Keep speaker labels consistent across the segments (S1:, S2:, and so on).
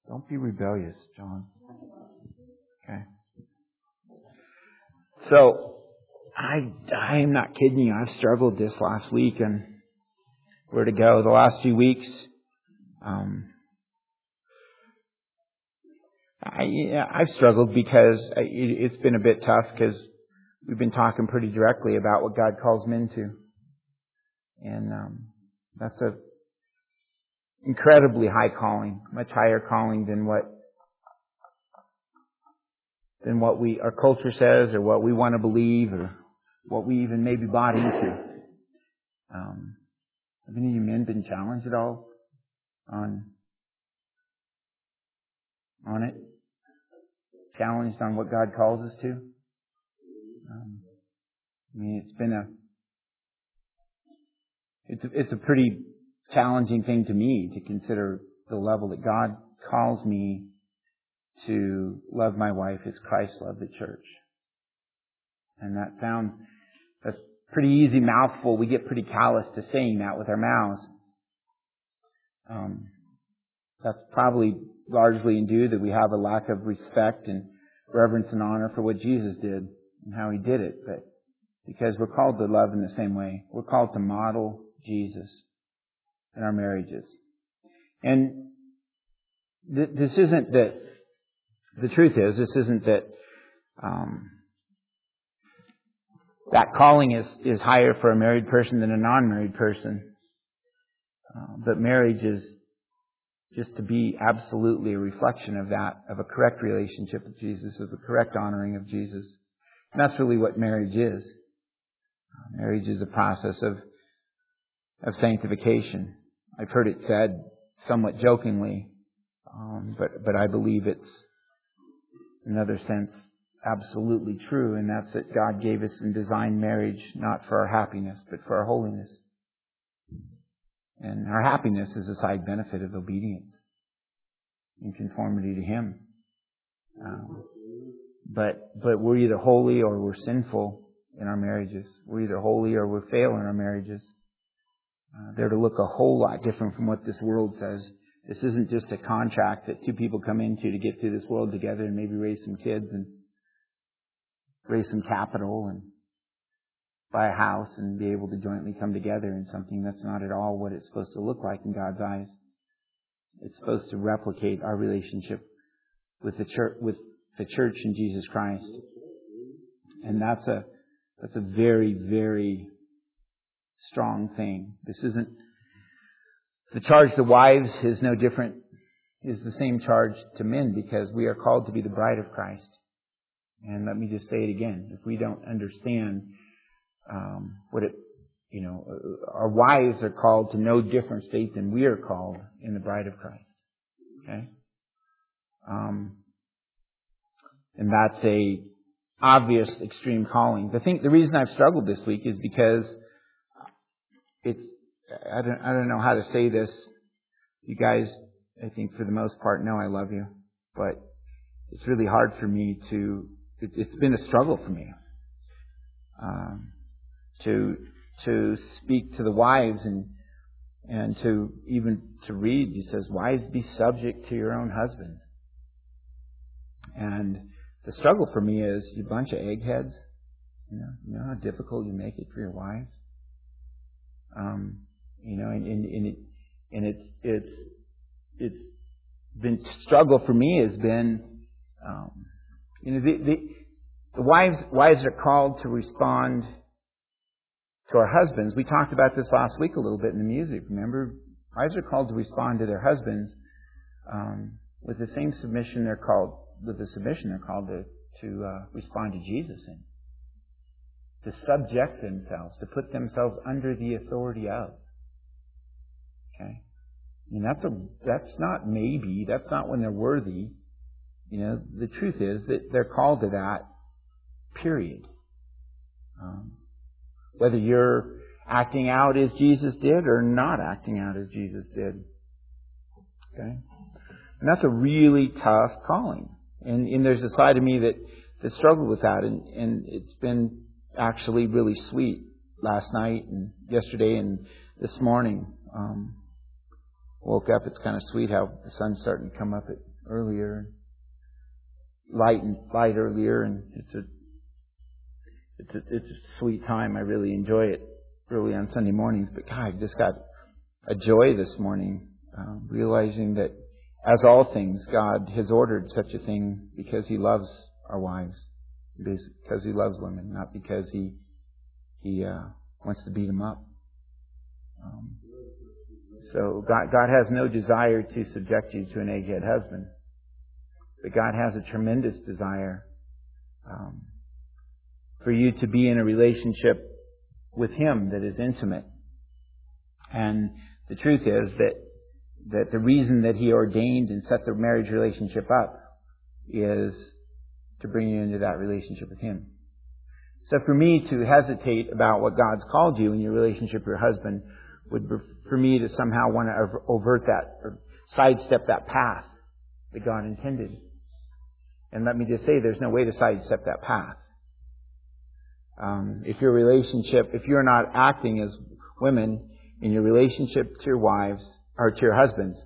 S1: Don't be rebellious, John. Okay. So, I am not kidding you. I've struggled this last week and where to go. The last few weeks, I've struggled because it's been a bit tough because we've been talking pretty directly about what God calls men to. And that's a incredibly high calling, much higher calling than what our culture says or what we want to believe or what we even maybe bought into. Have any of you men been challenged at all on it? Challenged on what God calls us to? It's a pretty challenging thing to me to consider the level that God calls me to love my wife as Christ loved the church. And that sounds a pretty easy mouthful. We get pretty callous to saying that with our mouths. That's probably largely due that we have a lack of respect and reverence and honor for what Jesus did and how He did it. But because we're called to love in the same way. We're called to model Jesus in our marriages. And this isn't that, the truth is, this isn't that that calling is higher for a married person than a non-married person. But marriage is just to be absolutely a reflection of that, of a correct relationship with Jesus, of the correct honoring of Jesus. And that's really what marriage is. Marriage is a process of sanctification. I've heard it said somewhat jokingly, but I believe it's, in another sense, absolutely true, and that's that God gave us and designed marriage not for our happiness, but for our holiness. And our happiness is a side benefit of obedience in conformity to Him. But we're either holy or we're sinful in our marriages. We're either holy or we're fail in our marriages. They're to look a whole lot different from what this world says. This isn't just a contract that two people come into to get through this world together and maybe raise some kids and raise some capital and buy a house and be able to jointly come together in something. That's not at all what it's supposed to look like in God's eyes. It's supposed to replicate our relationship with the church in Jesus Christ. And that's a very, very strong thing. This isn't the charge to wives is no different, is the same charge to men, because we are called to be the bride of Christ. And let me just say it again. If we don't understand our wives are called to no different state than we are called in the bride of Christ. Okay? And that's a obvious extreme calling. The reason I've struggled this week is because I don't know how to say this. You guys, I think for the most part, know I love you. But it's really hard for me it's been a struggle for me. To speak to the wives and to read, he says, wives, be subject to your own husbands. And the struggle for me is, you bunch of eggheads, you know how difficult you make it for your wives? It's been struggle for me has been, the wives are called to respond to our husbands. We talked about this last week a little bit in the music. Remember, wives are called to respond to their husbands with the same submission they're called to respond to Jesus in, to subject themselves, to put themselves under the authority of. Okay, that's not maybe. That's not when they're worthy. The truth is that they're called to that. Period. Whether you're acting out as Jesus did or not acting out as Jesus did. Okay? And that's a really tough calling. And there's a side of me that struggled with that. And it's been actually really sweet last night and yesterday and this morning. Woke up, it's kind of sweet how the sun's starting to come up at earlier, light earlier, and it's a sweet time. I really enjoy it early on Sunday mornings. But God, I just got a joy this morning, realizing that as all things, God has ordered such a thing because He loves our wives, because He loves women, not because He wants to beat them up. So God has no desire to subject you to an egghead husband. But God has a tremendous desire for you to be in a relationship with Him that is intimate. And the truth is that the reason that He ordained and set the marriage relationship up is to bring you into that relationship with Him. So for me to hesitate about what God's called you in your relationship with your husband would be for me to somehow want to overt that or sidestep that path that God intended. And let me just say, there's no way to sidestep that path. If you're not acting as women in your relationship to your wives, or to your husbands,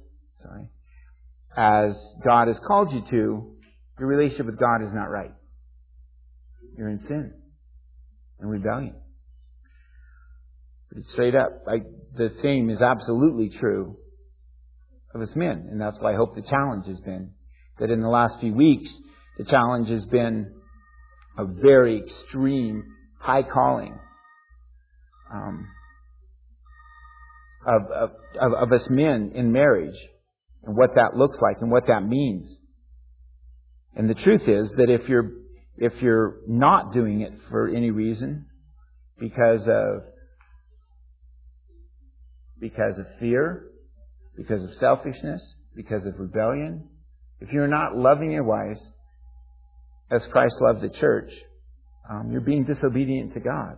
S1: as God has called you to, your relationship with God is not right. You're in sin and rebellion. But it's straight up. The same is absolutely true of us men. And that's why I hope the challenge has been that in the last few weeks, the challenge has been a very extreme, high calling of us men in marriage and what that looks like and what that means. And the truth is that if you're not doing it for any reason, because of fear, because of selfishness, because of rebellion, if you're not loving your wives as Christ loved the church, you're being disobedient to God.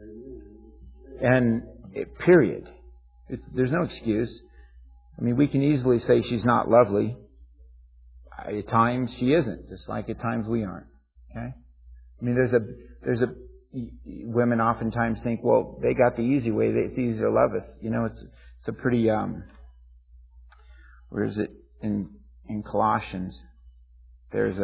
S1: And period. There's no excuse. I mean, we can easily say she's not lovely. At times she isn't, just like at times we aren't. Okay? I mean, women oftentimes think, well, they got the easy way. It's easy to love us. You know, it's a pretty, where is it? In Colossians, there's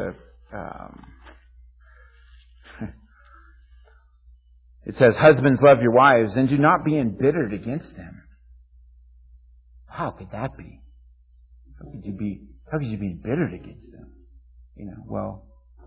S1: it says, husbands, love your wives and do not be embittered against them. How could that be? How could you be embittered against them? You know, well,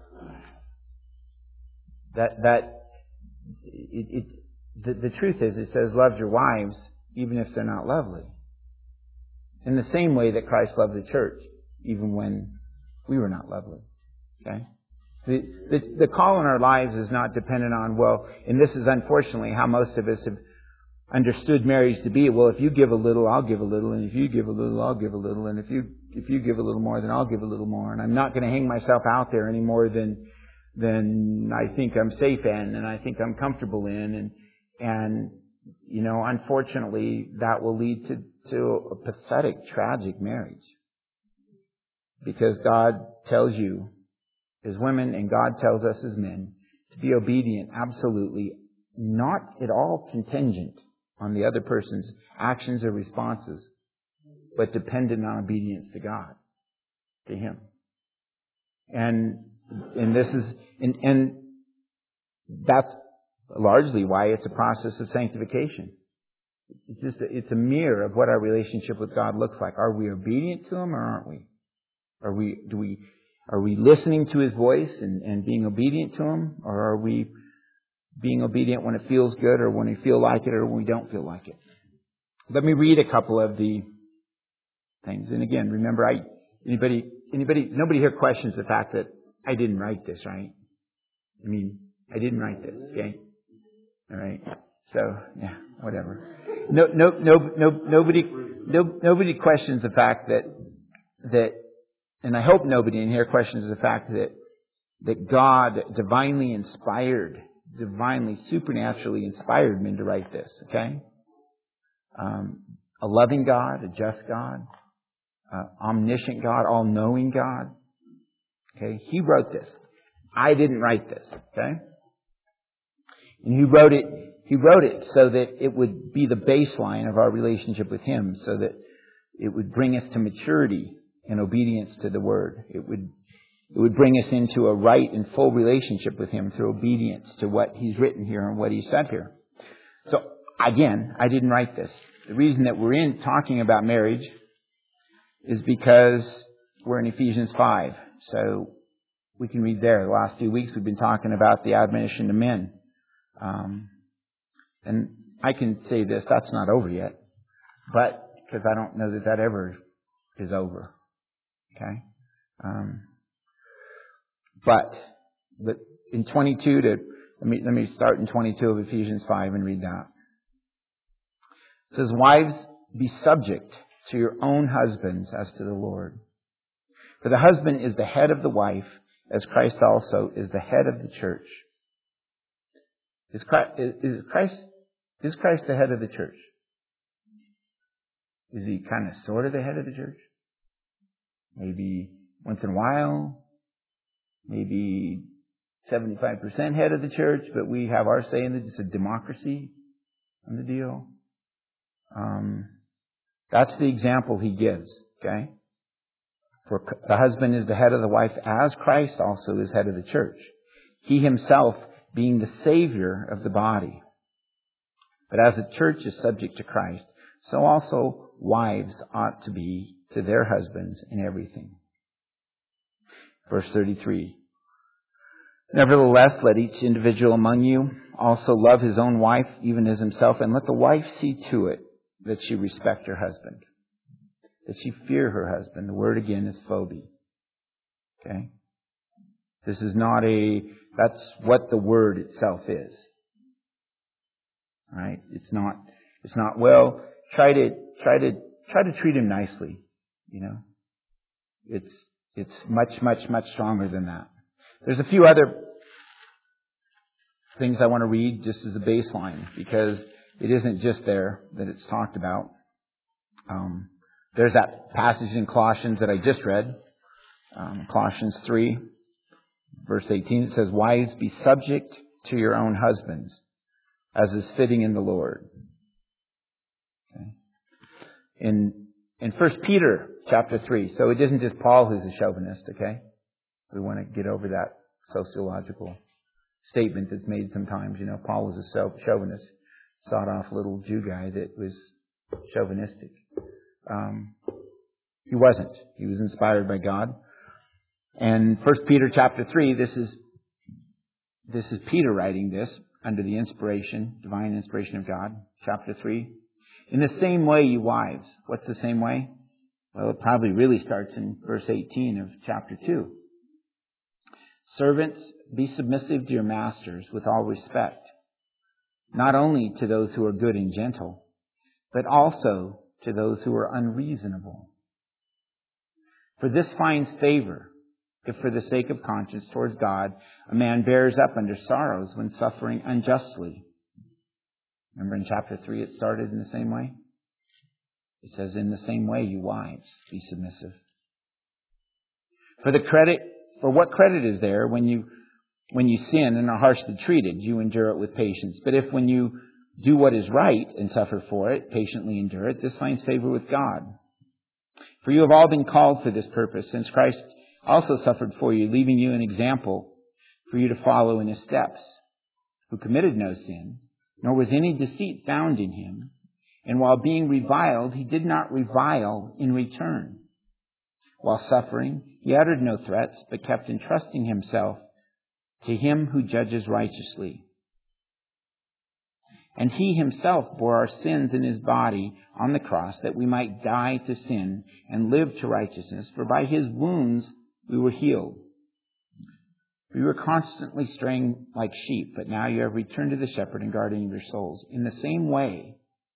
S1: the truth is, it says, love your wives even if they're not lovely. In the same way that Christ loved the church, even when we were not lovely. Okay? The call in our lives is not dependent on, well, and this is unfortunately how most of us have understood marriage to be. Well, if you give a little, I'll give a little, and if you give a little, I'll give a little, and if you give a little more, then I'll give a little more, and I'm not going to hang myself out there any more than I think I'm safe in, and I think I'm comfortable in, and you know, unfortunately, that will lead to a pathetic, tragic marriage, because God tells you as women, and God tells us as men, to be obedient, absolutely, not at all contingent on the other person's actions or responses, but dependent on obedience to God, to Him. And this is, and that's largely why it's a process of sanctification. It's a mirror of what our relationship with God looks like. Are we obedient to Him or aren't we? Are we listening to His voice and being obedient to Him? Or are we being obedient when it feels good or when we feel like it or when we don't feel like it? Let me read a couple of the things. And again, remember, nobody here questions the fact that I didn't write this, right? I mean, I didn't write this, okay? All right. So, yeah, whatever. Nobody questions the fact that, and I hope nobody in here questions the fact that God divinely supernaturally inspired men to write this, okay? A loving God, a just God, omniscient God, all-knowing God, okay? He wrote this. I didn't write this, okay? And He wrote it so that it would be the baseline of our relationship with Him, so that it would bring us to maturity in obedience to the Word. It would bring us into a right and full relationship with Him through obedience to what He's written here and what He said here. So, again, I didn't write this. The reason that we're talking about marriage is because we're in Ephesians 5. So, we can read there. The last few weeks we've been talking about the admonition to men. And I can say this, that's not over yet. But, because I don't know that ever is over. Okay? But in 22 let me start in 22 of Ephesians 5 and read that. It says, "Wives, be subject to your own husbands as to the Lord. For the husband is the head of the wife, as Christ also is the head of the church." Is Christ the head of the church? Is He kind of sort of the head of the church? Maybe once in a while, maybe 75% head of the church, but we have our say in it. It's a democracy on the deal. That's the example He gives, okay? For the husband is the head of the wife, as Christ also is head of the church. He Himself being the Savior of the body. But as the church is subject to Christ, so also wives ought to be to their husbands in everything. Verse 33. "Nevertheless, let each individual among you also love his own wife, even as himself, and let the wife see to it that she respect her husband, that she fear her husband." The word again is phobia. Okay? This is not that's what the word itself is. Right? It's not, well, try to treat him nicely. You know? It's much, much, much stronger than that. There's a few other things I want to read just as a baseline, because it isn't just there that it's talked about. There's that passage in Colossians that I just read. Colossians 3, verse 18. It says, "Wives, be subject to your own husbands, as is fitting in the Lord." Okay. In 1 Peter chapter 3. So it isn't just Paul who's a chauvinist, okay? We want to get over that sociological statement that's made sometimes. You know, Paul was a chauvinist, sawed-off little Jew guy that was chauvinistic. He wasn't. He was inspired by God. And 1 Peter chapter 3, this is Peter writing this under the divine inspiration of God. Chapter 3. "In the same way, you wives." What's the same way? Well, it probably really starts in verse 18 of chapter 2. "Servants, be submissive to your masters with all respect, not only to those who are good and gentle, but also to those who are unreasonable. For this finds favor, if for the sake of conscience towards God, a man bears up under sorrows when suffering unjustly." Remember in chapter 3 it started in the same way? It says, "In the same way, you wives, be submissive." For what credit is there when you sin and are harshly treated, you endure it with patience. But if when you do what is right and suffer for it, patiently endure it, this finds favor with God. For you have all been called for this purpose, since Christ also suffered for you, leaving you an example for you to follow in His steps, who committed no sin, nor was any deceit found in Him. And while being reviled, He did not revile in return. While suffering, He uttered no threats, but kept entrusting Himself to Him who judges righteously. And He Himself bore our sins in His body on the cross, that we might die to sin and live to righteousness. For by His wounds we were healed. We were constantly straying like sheep, but now you have returned to the shepherd and guardian of your souls. In the same way,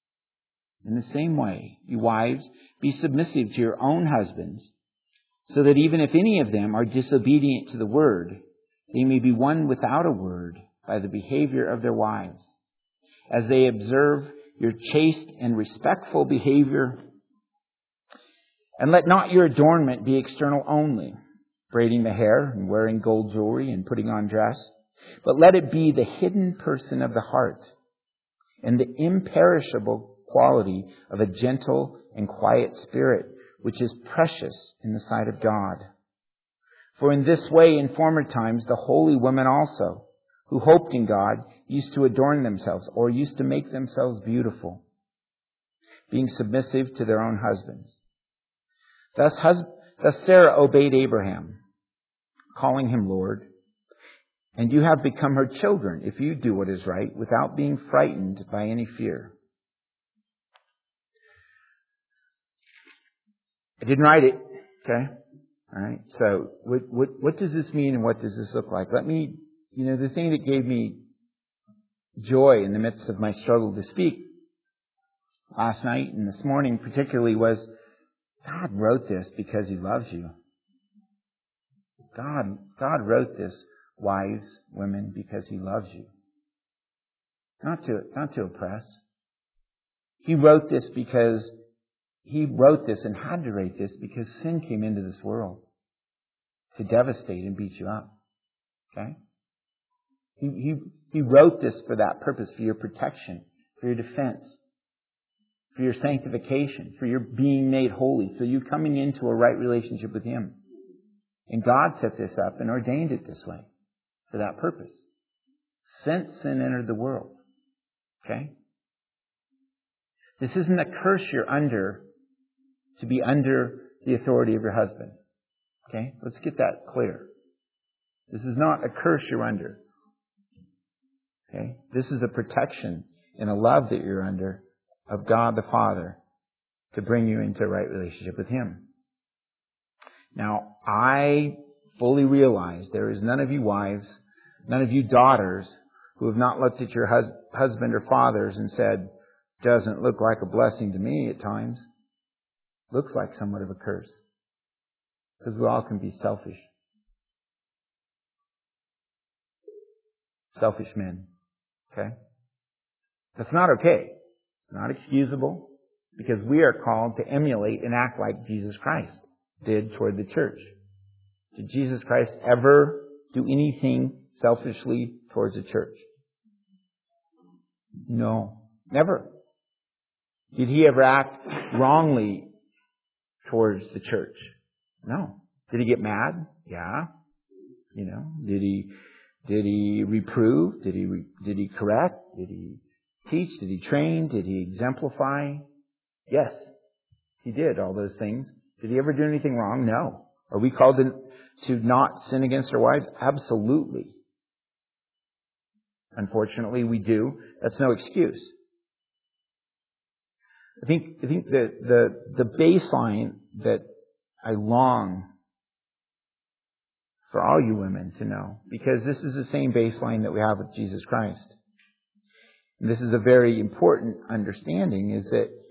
S1: you wives, be submissive to your own husbands, so that even if any of them are disobedient to the word, they may be won without a word by the behavior of their wives, as they observe your chaste and respectful behavior. And let not your adornment be external only, braiding the hair and wearing gold jewelry and putting on dress, but let it be the hidden person of the heart and the imperishable quality of a gentle and quiet spirit, which is precious in the sight of God. For in this way in former times the holy women also, who hoped in God, used to adorn themselves, or used to make themselves beautiful, being submissive to their own husbands. Thus Sarah obeyed Abraham, calling him Lord. And you have become her children if you do what is right, without being frightened by any fear. I didn't write it, okay? All right. So what does this mean and what does this look like? The thing that gave me joy in the midst of my struggle to speak last night and this morning particularly was God wrote this because He loves you. God wrote this, wives, women, because He loves you. Not to oppress. He wrote this because He wrote this and had to write this because sin came into this world to devastate and beat you up. Okay? He wrote this for that purpose, for your protection, for your defense, for your sanctification, for your being made holy, so you coming into a right relationship with Him. And God set this up and ordained it this way for that purpose. Since sin entered the world. Okay? This isn't a curse you're under to be under the authority of your husband. Okay? Let's get that clear. This is not a curse you're under. Okay? This is a protection and a love that you're under of God the Father to bring you into a right relationship with Him. Now, I fully realize there is none of you wives, none of you daughters who have not looked at your husband or fathers and said, doesn't look like a blessing to me at times. Looks like somewhat of a curse. Because we all can be selfish. Selfish men. Okay? That's not okay. It's not excusable. Because we are called to emulate and act like Jesus Christ did toward the church. Did Jesus Christ ever do anything selfishly towards the church? No. Never. Did He ever act wrongly towards the church? No. Did He get mad? Yeah. Did He reprove? Did He correct? Did He teach? Did He train? Did He exemplify? Yes. He did all those things. Did He ever do anything wrong? No. Are we called to not sin against our wives? Absolutely. Unfortunately, we do. That's no excuse. I think the baseline that I long for all you women to know, because this is the same baseline that we have with Jesus Christ. And this is a very important understanding, is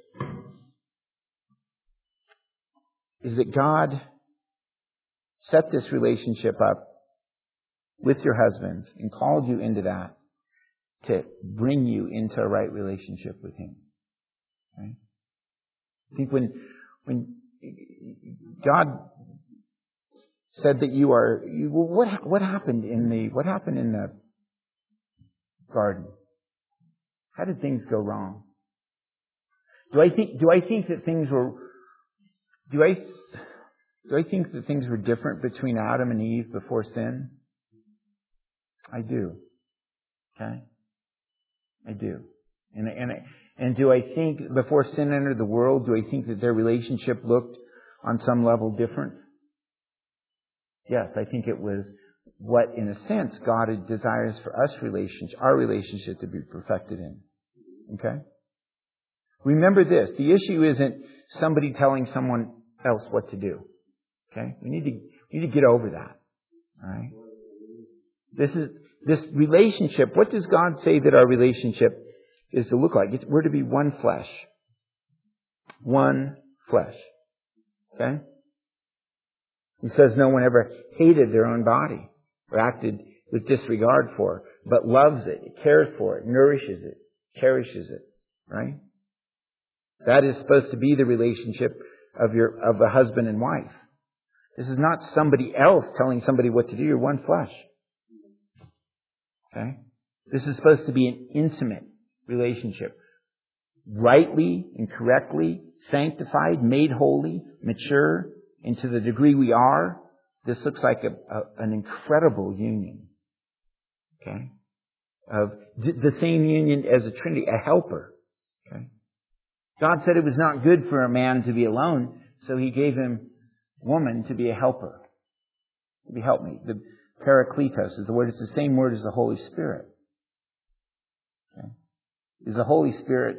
S1: that God set this relationship up with your husband and called you into that to bring you into a right relationship with Him. Right? I think when God said that what happened in the garden? How did things go wrong? Do I think that things were different between Adam and Eve before sin? I do. Okay? I do. And do I think before sin entered the world, do I think that their relationship looked on some level different? Yes, I think it was what, in a sense, God desires for our relationship to be perfected in. Okay? Remember this. The issue isn't somebody telling someone else what to do. Okay? We need to get over that. All right? This relationship, what does God say that our relationship is to look like? We're to be one flesh. One flesh. Okay? He says no one ever hated their own body or acted with disregard for it, but loves it, cares for it, nourishes it, cherishes it. Right? That is supposed to be the relationship of a husband and wife. This is not somebody else telling somebody what to do. You're one flesh. Okay? This is supposed to be an intimate relationship. rightly and correctly sanctified, made holy, mature, and to the degree we are, this looks like an incredible union. Okay? Of the same union as a Trinity, a helper. Okay? God said it was not good for a man to be alone, so He gave him woman to be a helper. To be helpmate. The Parakletos is the word. It's the same word as the Holy Spirit. Okay? Is the Holy Spirit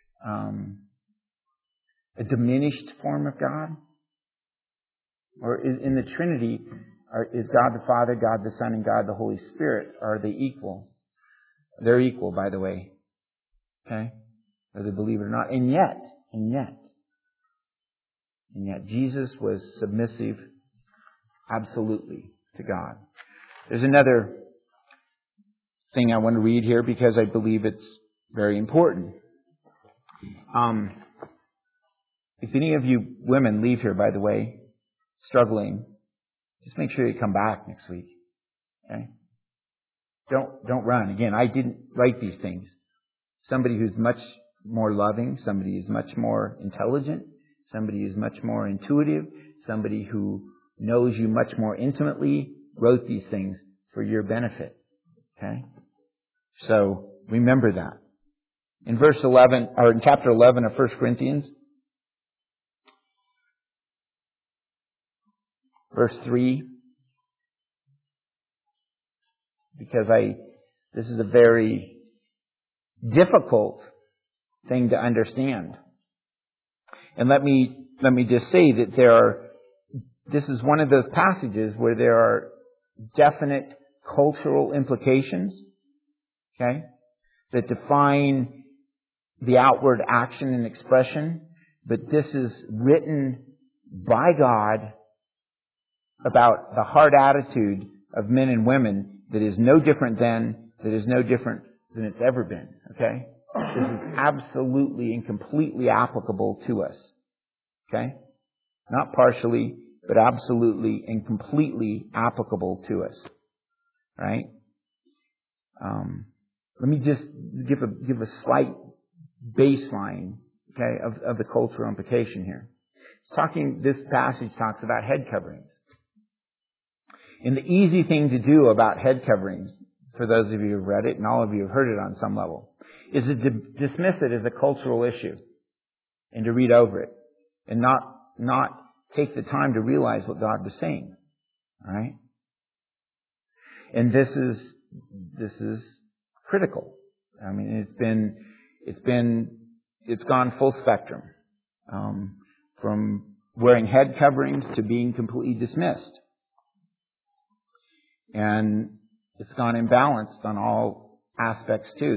S1: a diminished form of God? Or in the Trinity, is God the Father, God the Son, and God the Holy Spirit, are they equal? They're equal, by the way. Okay? Whether they believe it or not. And yet, Jesus was submissive absolutely to God. There's another thing I want to read here because I believe it's very important. If any of you women leave here, by the way, struggling, just make sure you come back next week. Okay? Don't run. Again, I didn't write these things. Somebody who's much more loving, somebody who's much more intelligent, somebody who's much more intuitive, somebody who knows you much more intimately wrote these things for your benefit. Okay? So remember that. In verse 11, or in chapter 11 of 1 Corinthians, verse 3, because this is a very difficult thing to understand. And let me just say that this is one of those passages where there are definite cultural implications, okay, that define the outward action and expression. But this is written by God about the heart attitude of men and women that is no different than it's ever been. Okay? This is absolutely and completely applicable to us. Okay? Not partially, but absolutely and completely applicable to us. Right? Let me just give a slight baseline, okay, of the cultural implication here. This passage talks about head coverings. And the easy thing to do about head coverings, for those of you who have read it, and all of you have heard it on some level, is to dismiss it as a cultural issue and to read over it and not take the time to realize what God was saying. All right? And this is critical. I mean, it's gone full spectrum, from wearing head coverings to being completely dismissed. And it's gone imbalanced on all aspects too.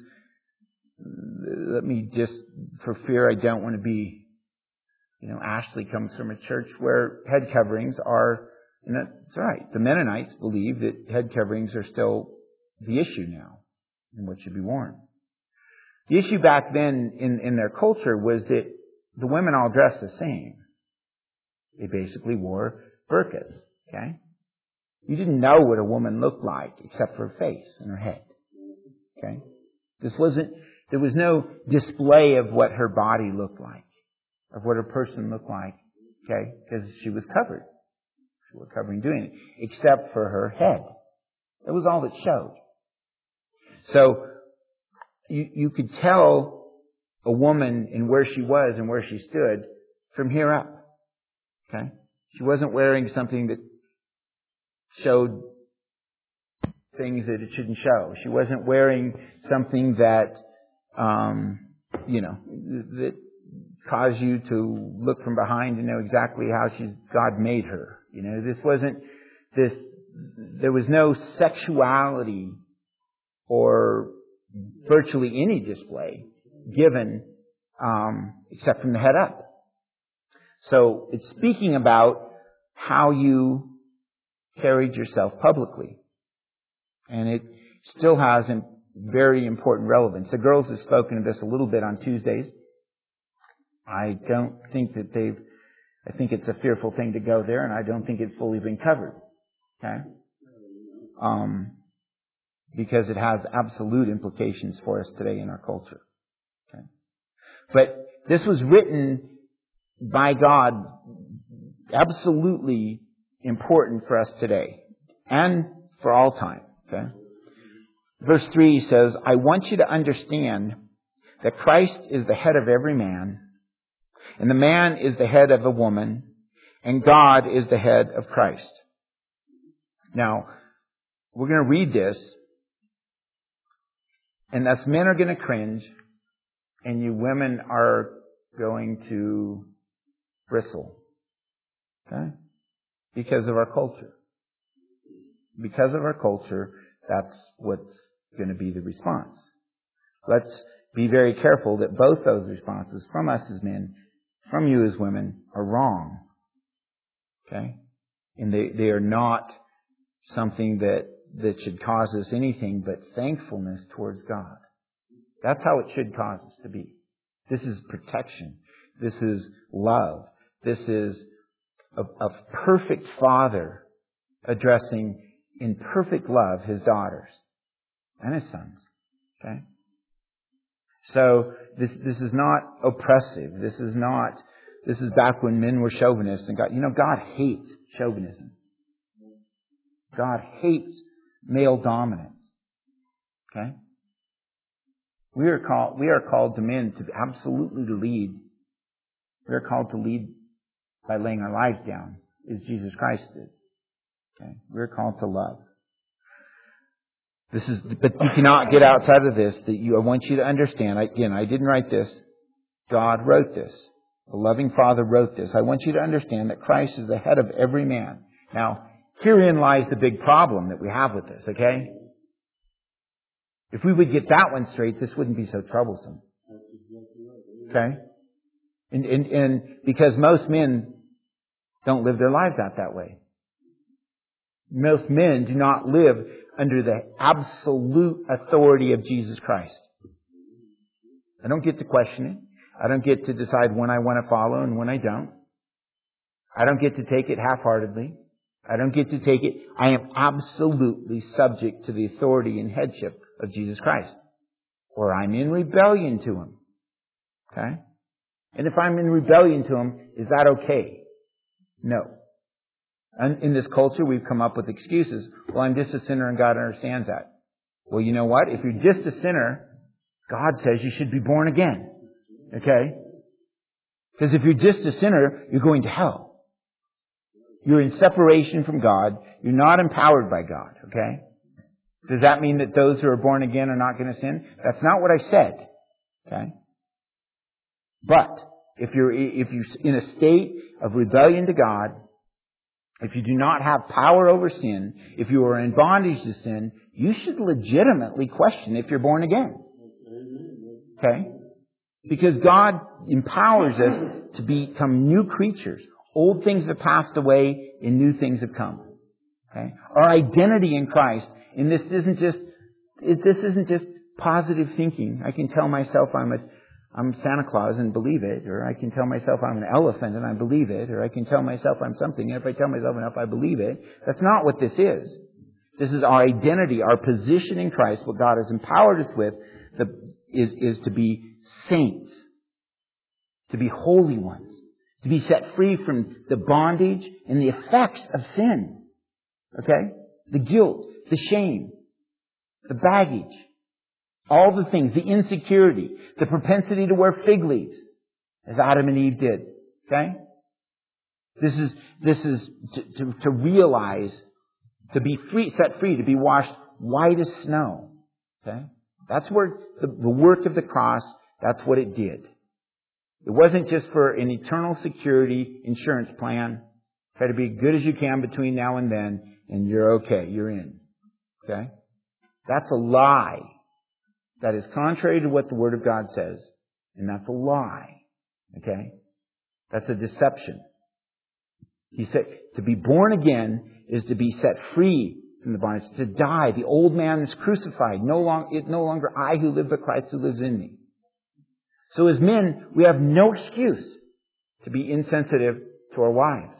S1: Let me just, for fear I don't want to be, Ashley comes from a church where head coverings are, and that's right. The Mennonites believe that head coverings are still the issue now and what should be worn. The issue back then in their culture was that the women all dressed the same. They basically wore burqas, okay? You didn't know what a woman looked like except for her face and her head. Okay? There was no display of what her body looked like, of what her person looked like, okay? Because she was covered. She wore covering doing it, except for her head. That was all that showed. So, you could tell a woman in where she was and where she stood from here up. Okay? She wasn't wearing something that showed things that it shouldn't show. She wasn't wearing something that, that caused you to look from behind and know exactly how God made her. There was no sexuality or virtually any display given, except from the head up. So it's speaking about how you carried yourself publicly. And it still has a very important relevance. The girls have spoken of this a little bit on Tuesdays. I don't think that I think it's a fearful thing to go there, and I don't think it's fully been covered. Okay? Because it has absolute implications for us today in our culture. Okay? But this was written by God, absolutely important for us today and for all time. Okay? Verse 3 says, I want you to understand that Christ is the head of every man, and the man is the head of a woman, and God is the head of Christ. Now, we're going to read this, and us men are going to cringe, and you women are going to bristle. Okay? Because of our culture. Because of our culture, that's what's going to be the response. Let's be very careful that both those responses from us as men, from you as women, are wrong. Okay? And they are not something that should cause us anything but thankfulness towards God. That's how it should cause us to be. This is protection. This is love. This is a perfect father addressing in perfect love his daughters and his sons. Okay? So this is not oppressive. This is back when men were chauvinists and God hates chauvinism. God hates male dominance. Okay? We are called to men to absolutely lead. We are called to lead by laying our lives down, as Jesus Christ did. Okay? We're called to love. But you cannot get outside of this. I want you to understand. I didn't write this. God wrote this. The loving Father wrote this. I want you to understand that Christ is the head of every man. Now, herein lies the big problem that we have with this, okay? If we would get that one straight, this wouldn't be so troublesome. Okay? And because most men don't live their lives out that way. Most men do not live under the absolute authority of Jesus Christ. I don't get to question it. I don't get to decide when I want to follow and when I don't. I don't get to take it half-heartedly. I don't get to take it. I am absolutely subject to the authority and headship of Jesus Christ. Or I'm in rebellion to Him. Okay? And if I'm in rebellion to Him, is that okay? No. And in this culture, we've come up with excuses. Well, I'm just a sinner and God understands that. Well, you know what? If you're just a sinner, God says you should be born again. Okay? Because if you're just a sinner, you're going to hell. You're in separation from God. You're not empowered by God. Okay? Does that mean that those who are born again are not going to sin? That's not what I said. Okay? But if you're in a state of rebellion to God, if you do not have power over sin, if you are in bondage to sin, you should legitimately question if you're born again. Okay? Because God empowers us to become new creatures. Old things have passed away and new things have come. Okay? Our identity in Christ, and this isn't just positive thinking. I can tell myself I'm Santa Claus and believe it, or I can tell myself I'm an elephant and I believe it, or I can tell myself I'm something, and if I tell myself enough, I believe it. That's not what this is. This is our identity, our position in Christ. What God has empowered us with is to be saints, to be holy ones, to be set free from the bondage and the effects of sin. Okay? The guilt, the shame, the baggage. All the things, the insecurity, the propensity to wear fig leaves, as Adam and Eve did. Okay? This is to realize, to be free, set free, to be washed white as snow. Okay? That's where the work of the cross, that's what it did. It wasn't just for an eternal security insurance plan. Try to be good as you can between now and then, and you're okay, you're in. Okay? That's a lie. That is contrary to what the Word of God says. And that's a lie. Okay? That's a deception. He said, to be born again is to be set free from the bondage. To die. The old man is crucified. No longer I who live, but Christ who lives in me. So as men, we have no excuse to be insensitive to our wives.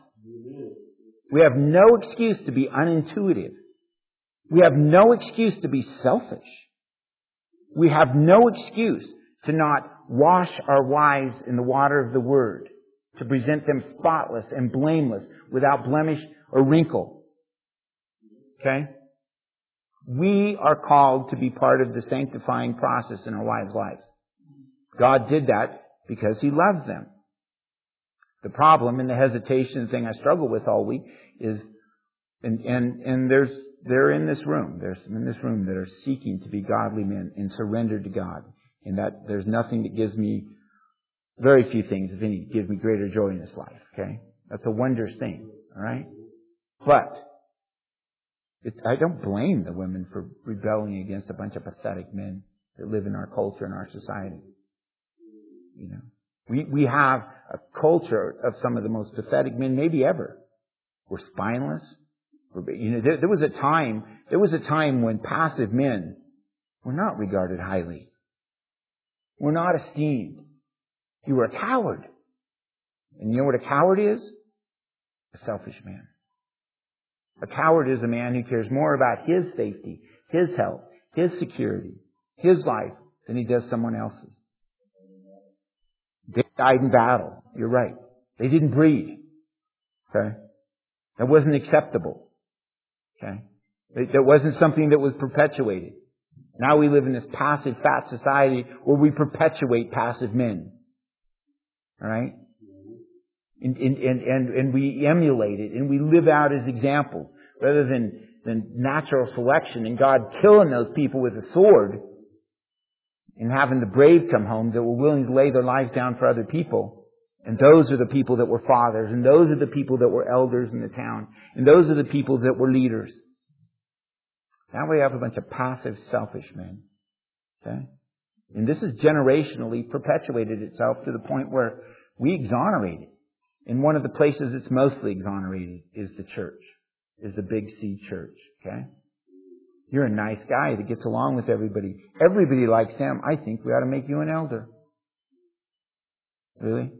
S1: We have no excuse to be unintuitive. We have no excuse to be selfish. We have no excuse to not wash our wives in the water of the Word, to present them spotless and blameless, without blemish or wrinkle. Okay? We are called to be part of the sanctifying process in our wives' lives. God did that because He loves them. The problem and the hesitation thing I struggle with all week is, and they're in this room. There's some in this room that are seeking to be godly men and surrendered to God. And that there's nothing that gives me, very few things, if any, give me greater joy in this life. Okay? That's a wondrous thing. All right? But I don't blame the women for rebelling against a bunch of pathetic men that live in our culture and our society. You know, we have a culture of some of the most pathetic men maybe ever. We're spineless. There was a time when passive men were not regarded highly. Were not esteemed. You were a coward. And you know what a coward is? A selfish man. A coward is a man who cares more about his safety, his health, his security, his life than he does someone else's. They died in battle. You're right. They didn't breed. Okay? That wasn't acceptable. Okay? That wasn't something that was perpetuated. Now we live in this passive, fat society where we perpetuate passive men. Alright? And we emulate it, and we live out as examples rather than natural selection and God killing those people with a sword and having the brave come home that were willing to lay their lives down for other people. And those are the people that were fathers, and those are the people that were elders in the town, and those are the people that were leaders. Now we have a bunch of passive, selfish men. Okay? And this has generationally perpetuated itself to the point where we exonerate it. And one of the places it's mostly exonerated is the church, is the Big C church. Okay? You're a nice guy that gets along with everybody. Everybody likes him. I think we ought to make you an elder. Really?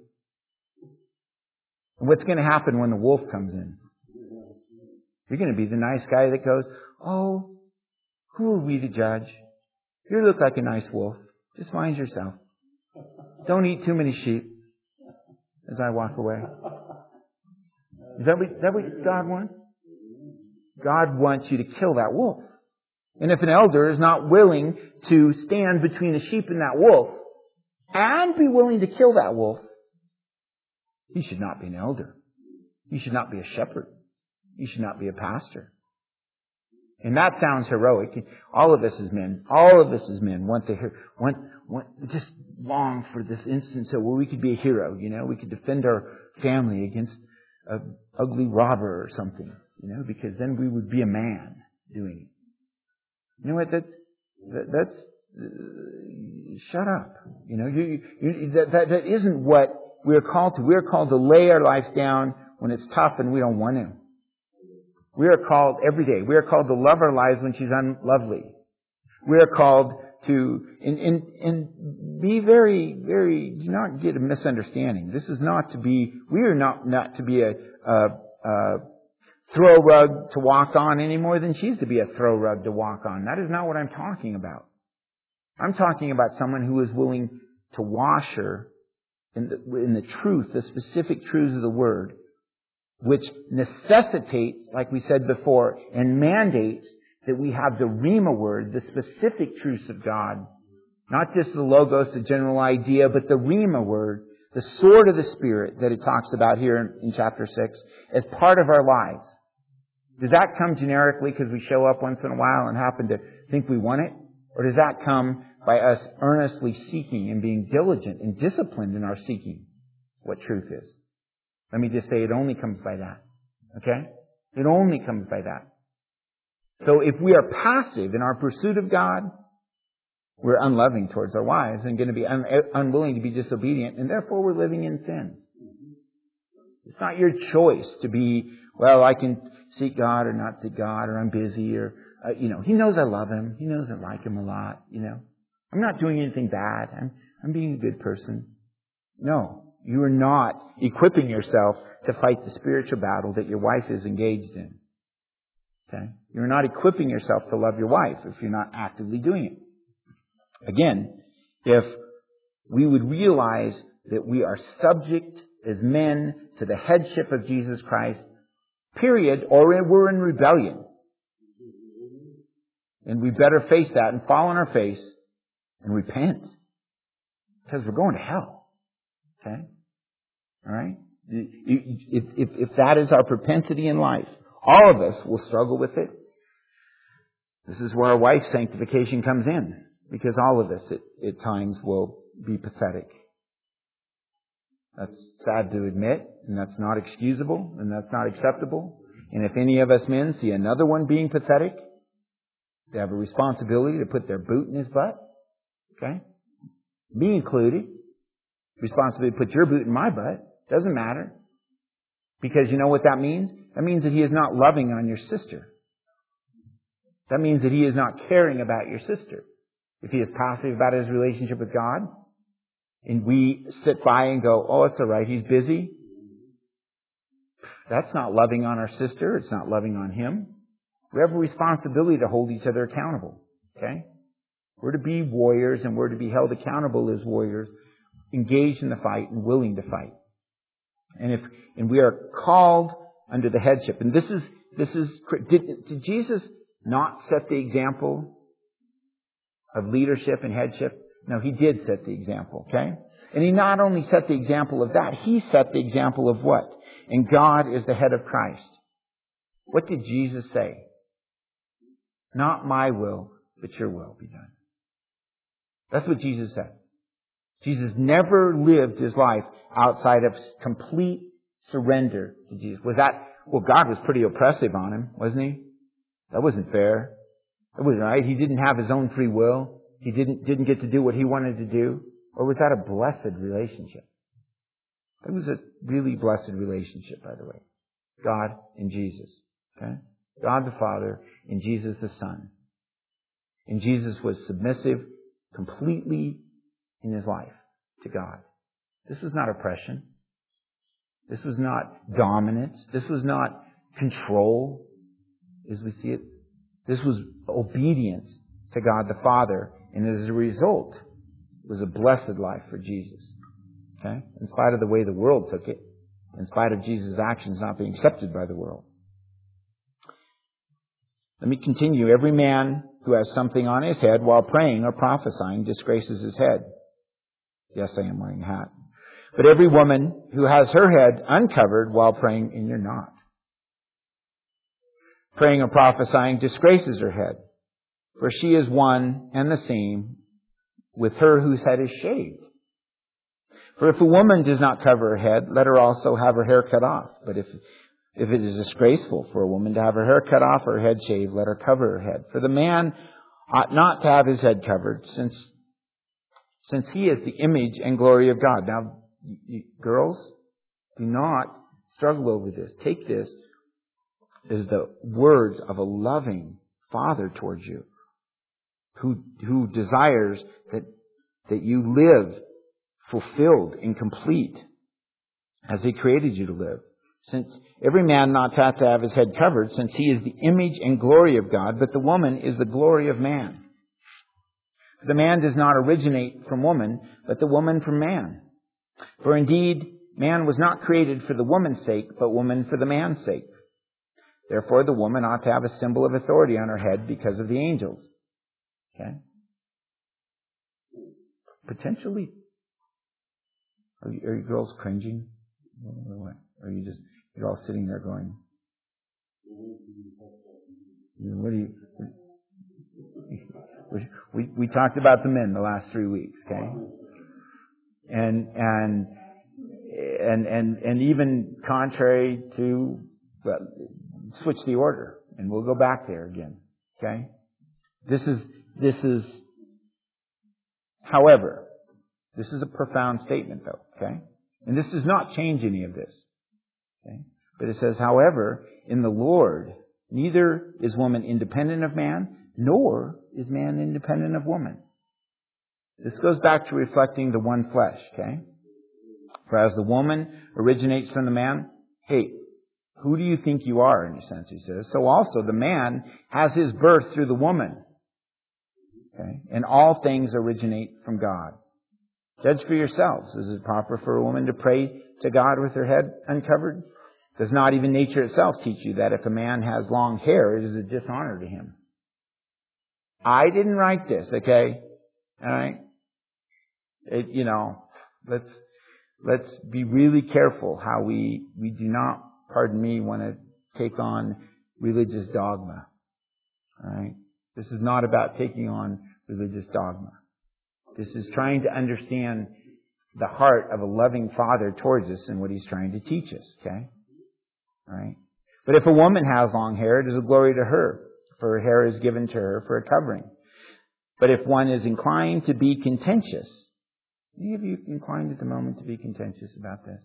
S1: What's going to happen when the wolf comes in? You're going to be the nice guy that goes, oh, who are we to judge? You look like a nice wolf. Just mind yourself. Don't eat too many sheep as I walk away. Is that what God wants? God wants you to kill that wolf. And if an elder is not willing to stand between the sheep and that wolf and be willing to kill that wolf, he should not be an elder. He should not be a shepherd. He should not be a pastor. And that sounds heroic. All of us as men want to just long for this instance where we could be a hero. You know, we could defend our family against an ugly robber or something. You know, because then we would be a man doing it. You know what? That's shut up. You know, that isn't what we're called to. We're called to lay our lives down when it's tough and we don't want to. We are called every day. We are called to love our lives when she's unlovely. We are called to and be very, very. Do not get a misunderstanding. This is not to be. We are not to be a throw rug to walk on any more than she's to be a throw rug to walk on. That is not what I'm talking about. I'm talking about someone who is willing to wash her in the truth, the specific truths of the Word, which necessitates, like we said before, and mandates that we have the Rhema word, the specific truths of God, not just the logos, the general idea, but the Rhema word, the sword of the Spirit that it talks about here in chapter 6, as part of our lives. Does that come generically because we show up once in a while and happen to think we want it? Or does that come by us earnestly seeking and being diligent and disciplined in our seeking what truth is? Let me just say it only comes by that. Okay? It only comes by that. So if we are passive in our pursuit of God, we're unloving towards our wives and going to be unwilling to be disobedient, and therefore we're living in sin. It's not your choice to be, well, I can seek God or not seek God, or I'm busy, or, He knows I love Him. He knows I like Him a lot, I'm not doing anything bad. I'm being a good person. No. You are not equipping yourself to fight the spiritual battle that your wife is engaged in. Okay? You're not equipping yourself to love your wife if you're not actively doing it. Again, if we would realize that we are subject as men to the headship of Jesus Christ, period, or we're in rebellion. And we better face that and fall on our face and repent. Because we're going to hell. Okay? Alright? If that is our propensity in life, all of us will struggle with it. This is where our wife's sanctification comes in. Because all of us at times will be pathetic. That's sad to admit, and that's not excusable, and that's not acceptable. And if any of us men see another one being pathetic, they have a responsibility to put their boot in his butt. Okay? Me included. Responsibility to put your boot in my butt. Doesn't matter. Because you know what that means? That means that he is not loving on your sister. That means that he is not caring about your sister. If he is passive about his relationship with God, and we sit by and go, oh, it's all right, he's busy. That's not loving on our sister. It's not loving on him. We have a responsibility to hold each other accountable. Okay? We're to be warriors, and we're to be held accountable as warriors, engaged in the fight and willing to fight. And we are called under the headship. And did Jesus not set the example of leadership and headship? No, he did set the example, okay? And he not only set the example of that, he set the example of what? And God is the head of Christ. What did Jesus say? Not my will, but your will be done. That's what Jesus said. Jesus never lived his life outside of complete surrender to Jesus. God was pretty oppressive on him, wasn't he? That wasn't fair. That wasn't right. He didn't have his own free will. He didn't get to do what he wanted to do. Or was that a blessed relationship? That was a really blessed relationship, by the way. God and Jesus. Okay? God the Father and Jesus the Son. And Jesus was submissive completely in his life to God. This was not oppression. This was not dominance. This was not control, as we see it. This was obedience to God the Father. And as a result, it was a blessed life for Jesus. Okay? In spite of the way the world took it. In spite of Jesus' actions not being accepted by the world. Let me continue. Every man who has something on his head while praying or prophesying disgraces his head. Yes, I am wearing a hat. But every woman who has her head uncovered while praying, and you're not, praying or prophesying disgraces her head. For she is one and the same with her whose head is shaved. For if a woman does not cover her head, let her also have her hair cut off. But if it is disgraceful for a woman to have her hair cut off or her head shaved, let her cover her head. For the man ought not to have his head covered, since he is the image and glory of God. Now, girls, do not struggle over this. Take this as the words of a loving Father towards you, who desires that you live fulfilled and complete as he created you to live. Since every man not to have his head covered, since he is the image and glory of God, but the woman is the glory of man. The man does not originate from woman, but the woman from man. For indeed, man was not created for the woman's sake, but woman for the man's sake. Therefore, the woman ought to have a symbol of authority on her head because of the angels. Okay? Potentially. Are you girls cringing? Or what? Or are you just, you're all sitting there going, what do you... We talked about the men the last 3 weeks, okay? And even contrary to, switch the order, and we'll go back there again, okay? This is, however, this is a profound statement though, okay? And this does not change any of this, okay? But it says, however, in the Lord, neither is woman independent of man, nor is man independent of woman. This goes back to reflecting the one flesh, okay? For as the woman originates from the man, hey, who do you think you are, in a sense, he says. So also the man has his birth through the woman. Okay? And all things originate from God. Judge for yourselves. Is it proper for a woman to pray to God with her head uncovered? Does not even nature itself teach you that if a man has long hair, it is a dishonor to him? I didn't write this, okay? Alright? Let's be really careful how we do not, pardon me, want to take on religious dogma. Alright? This is not about taking on religious dogma. This is trying to understand the heart of a loving Father towards us and what He's trying to teach us, okay? Alright? But if a woman has long hair, it is a glory to her, for her hair is given to her for a covering. But if one is inclined to be contentious, any of you inclined at the moment to be contentious about this?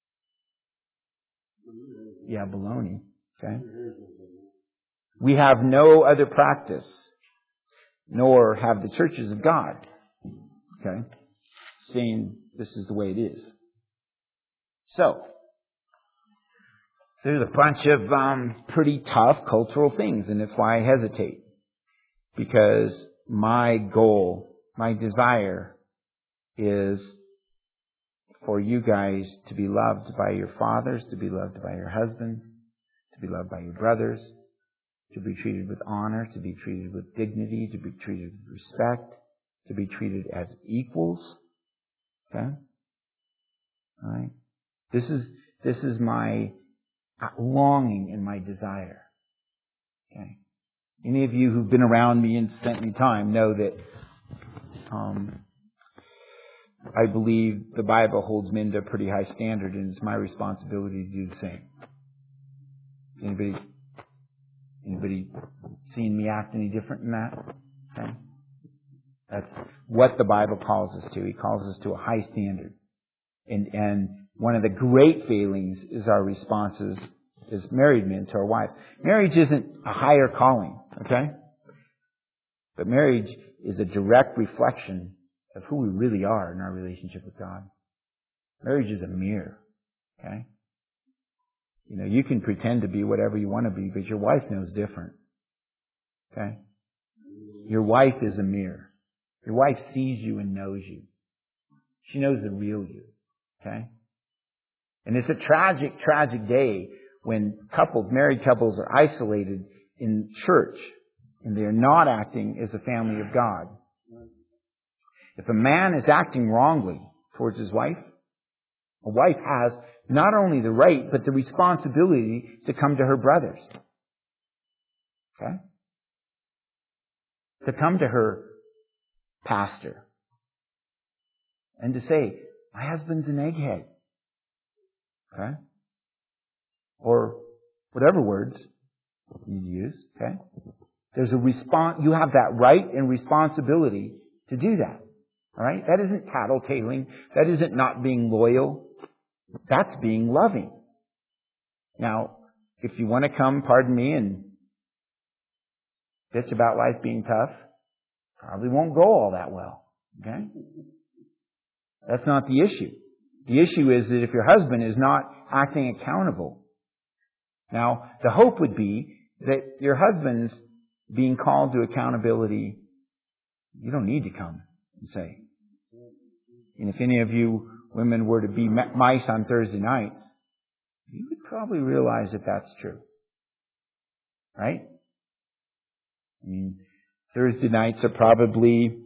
S1: Yeah, baloney. Okay? We have no other practice, nor have the churches of God. Okay? Saying this is the way it is. So, there's a bunch of pretty tough cultural things, and that's why I hesitate. Because my goal, my desire is for you guys to be loved by your fathers, to be loved by your husbands, to be loved by your brothers, to be treated with honor, to be treated with dignity, to be treated with respect, to be treated as equals. Okay? Alright? This is my longing and my desire. Okay? Any of you who've been around me and spent any time know that I believe the Bible holds men to a pretty high standard, and it's my responsibility to do the same. Anybody seen me act any different than that? Okay. That's what the Bible calls us to. He calls us to a high standard. And one of the great failings is our responses as married men to our wives. Marriage isn't a higher calling, okay? But marriage is a direct reflection of who we really are in our relationship with God. Marriage is a mirror, okay? You know, you can pretend to be whatever you want to be, but your wife knows different, okay? Your wife is a mirror. Your wife sees you and knows you. She knows the real you, okay? And it's a tragic, tragic day when married couples are isolated in church and they are not acting as a family of God. If a man is acting wrongly towards his wife, a wife has not only the right, but the responsibility to come to her brothers. Okay? To come to her pastor. And to say, my husband's an egghead. Okay? Or whatever words you use. Okay? There's a you have that right and responsibility to do that. Alright? That isn't tattletaling. That isn't not being loyal. That's being loving. Now, if you want to come, pardon me, and bitch about life being tough, probably won't go all that well. Okay? That's not the issue. The issue is that if your husband is not acting accountable, now, the hope would be that your husband's being called to accountability. You don't need to come and say. And if any of you women were to be mice on Thursday nights, you would probably realize that that's true. Right? I mean, Thursday nights are probably,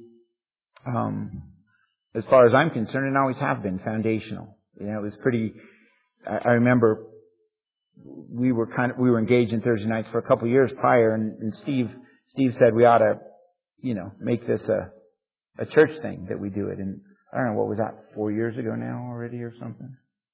S1: as far as I'm concerned, and always have been, foundational. You know, it was pretty, I remember we were engaged in Thursday nights for a couple of years prior, and Steve said we ought to, make this a church thing that we do it. And I don't know, what was that, 4 years ago now already or something?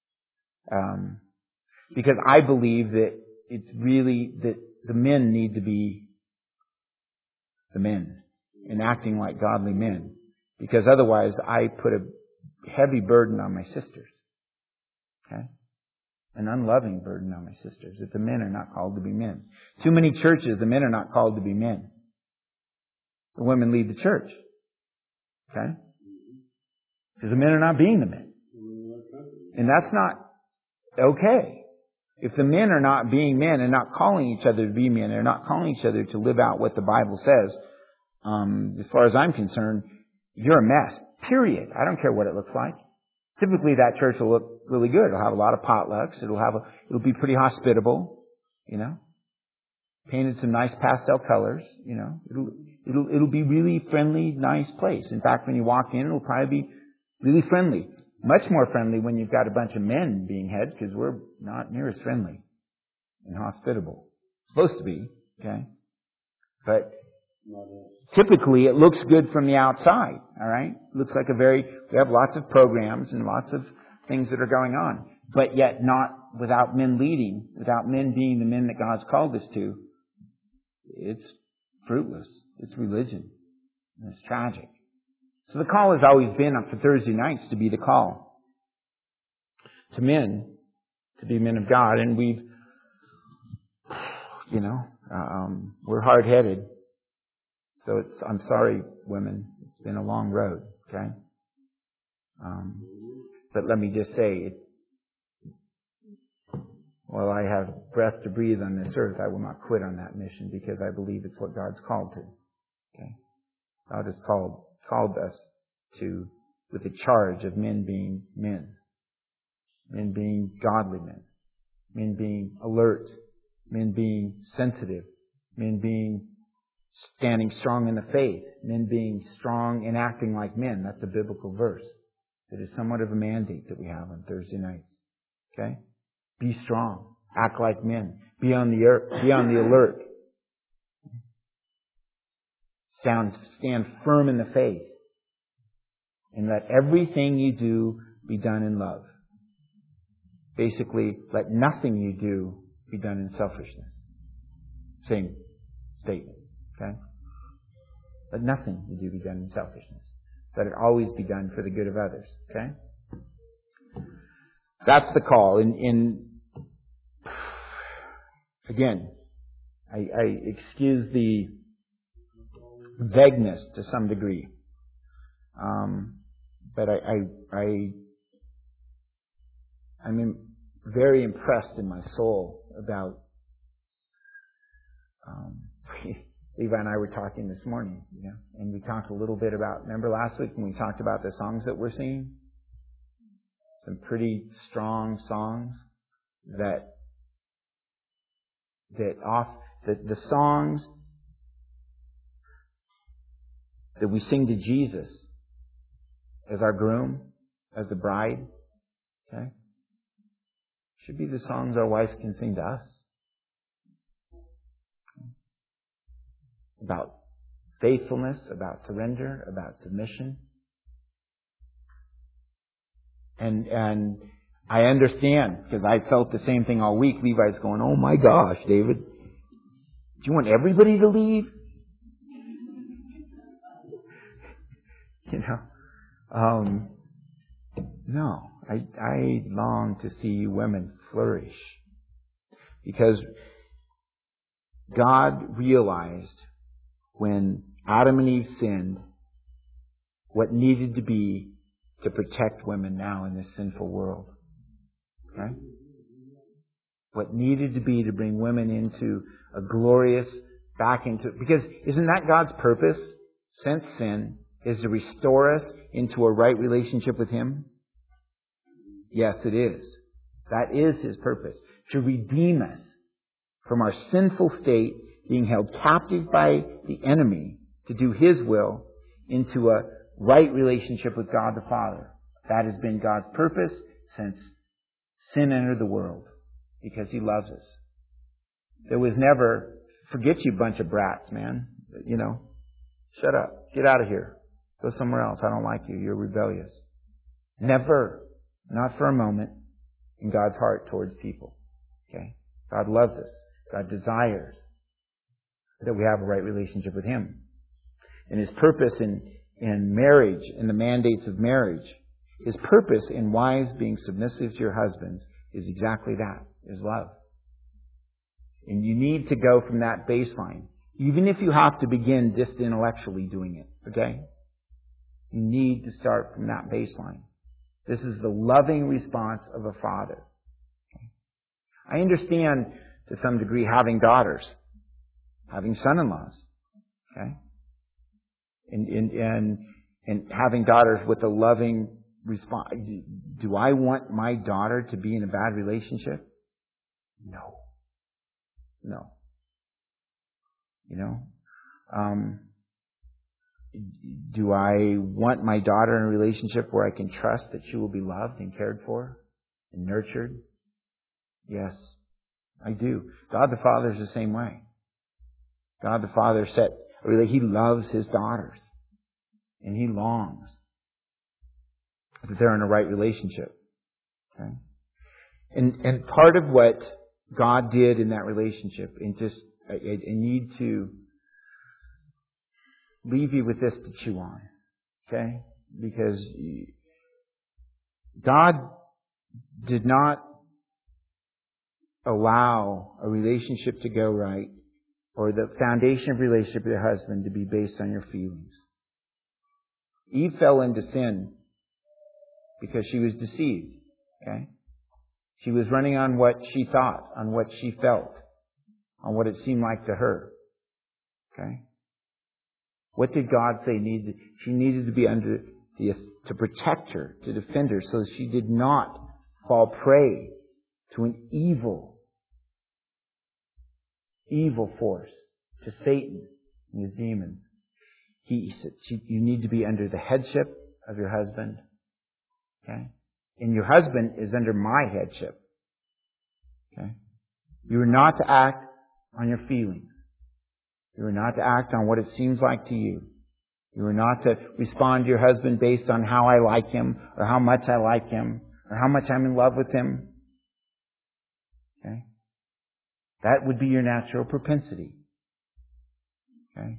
S1: Because I believe that it's really that the men need to be the men and acting like godly men. Because otherwise I put a heavy burden on my sisters. Okay? An unloving burden on my sisters. That the men are not called to be men. Too many churches, the men are not called to be men. The women lead the church. Okay? Because the men are not being the men. And that's not okay. If the men are not being men and not calling each other to be men, they're not calling each other to live out what the Bible says, as far as I'm concerned, you're a mess. Period. I don't care what it looks like. Typically that church will look really good. It'll have a lot of potlucks. It'll be pretty hospitable, painted some nice pastel colors, It'll be really friendly, nice place. In fact, when you walk in, it'll probably be really friendly. Much more friendly when you've got a bunch of men being head, because we're not near as friendly and hospitable. Supposed to be, okay? But typically it looks good from the outside, all right? It looks like we have lots of programs and lots of things that are going on. But yet not without men leading, without men being the men that God's called us to. It's fruitless. It's religion. And it's tragic. So the call has always been for Thursday nights to be the call to men, to be men of God. And we're hard-headed. So I'm sorry, women. It's been a long road, okay? But let me just say, while I have breath to breathe on this earth, I will not quit on that mission because I believe it's what God's called to. Okay? God has called us to, with the charge of men being men. Men being godly men. Men being alert. Men being sensitive. Men being standing strong in the faith. Men being strong and acting like men. That's a biblical verse. It is somewhat of a mandate that we have on Thursday nights. Okay? Be strong. Act like men. Be on the alert. Stand firm in the faith. And let everything you do be done in love. Basically, let nothing you do be done in selfishness. Same statement. Okay? Let nothing you do be done in selfishness. Let it always be done for the good of others. Okay? That's the call. Again, I excuse the vagueness to some degree. But I'm very impressed in my soul about, Levi and I were talking this morning, and we talked a little bit about, remember last week when we talked about the songs that we're singing? Some pretty strong songs the songs that we sing to Jesus as our groom, as the bride, okay, should be the songs our wives can sing to us. About faithfulness, about surrender, about submission. And I understand, because I felt the same thing all week. Levi's going, oh my gosh, David, do you want everybody to leave? No. I long to see women flourish. Because God realized when Adam and Eve sinned what needed to be to protect women now in this sinful world. Okay? What needed to be to bring women into a glorious, because isn't that God's purpose since sin, is to restore us into a right relationship with Him? Yes, it is. That is His purpose. To redeem us from our sinful state, being held captive by the enemy to do His will, into a right relationship with God the Father. That has been God's purpose since sin entered the world, because He loves us. There was never, forget you bunch of brats, man. Shut up. Get out of here. Go somewhere else. I don't like you. You're rebellious. Never. Not for a moment in God's heart towards people. Okay? God loves us. God desires that we have a right relationship with Him. And His purpose in marriage, in the mandates of marriage, His purpose in wives being submissive to your husbands is exactly that, is love. And you need to go from that baseline, even if you have to begin just intellectually doing it, okay? You need to start from that baseline. This is the loving response of a father. Okay? I understand to some degree having daughters, having son-in-laws, okay? and having daughters with a loving response. Do I want my daughter to be in a bad relationship? No. No. You know? Do I want my daughter in a relationship where I can trust that she will be loved and cared for and nurtured? Yes, I do. God the Father is the same way. God the Father said, He loves His daughters. And He longs that they're in a right relationship. Okay? And part of what God did in that relationship, and just I need to leave you with this to chew on. Okay? Because God did not allow a relationship to go right, or the foundation of relationship with your husband to be based on your feelings. Eve fell into sin because she was deceived. Okay? She was running on what she thought, on what she felt, on what it seemed like to her. Okay? What did God say needed? She needed to be under to protect her, to defend her, so that she did not fall prey to an evil force, to Satan and his demons. He said, you need to be under the headship of your husband. Okay? And your husband is under my headship. Okay? You are not to act on your feelings. You are not to act on what it seems like to you. You are not to respond to your husband based on how I like him, or how much I like him, or how much I'm in love with him. Okay? That would be your natural propensity. Okay?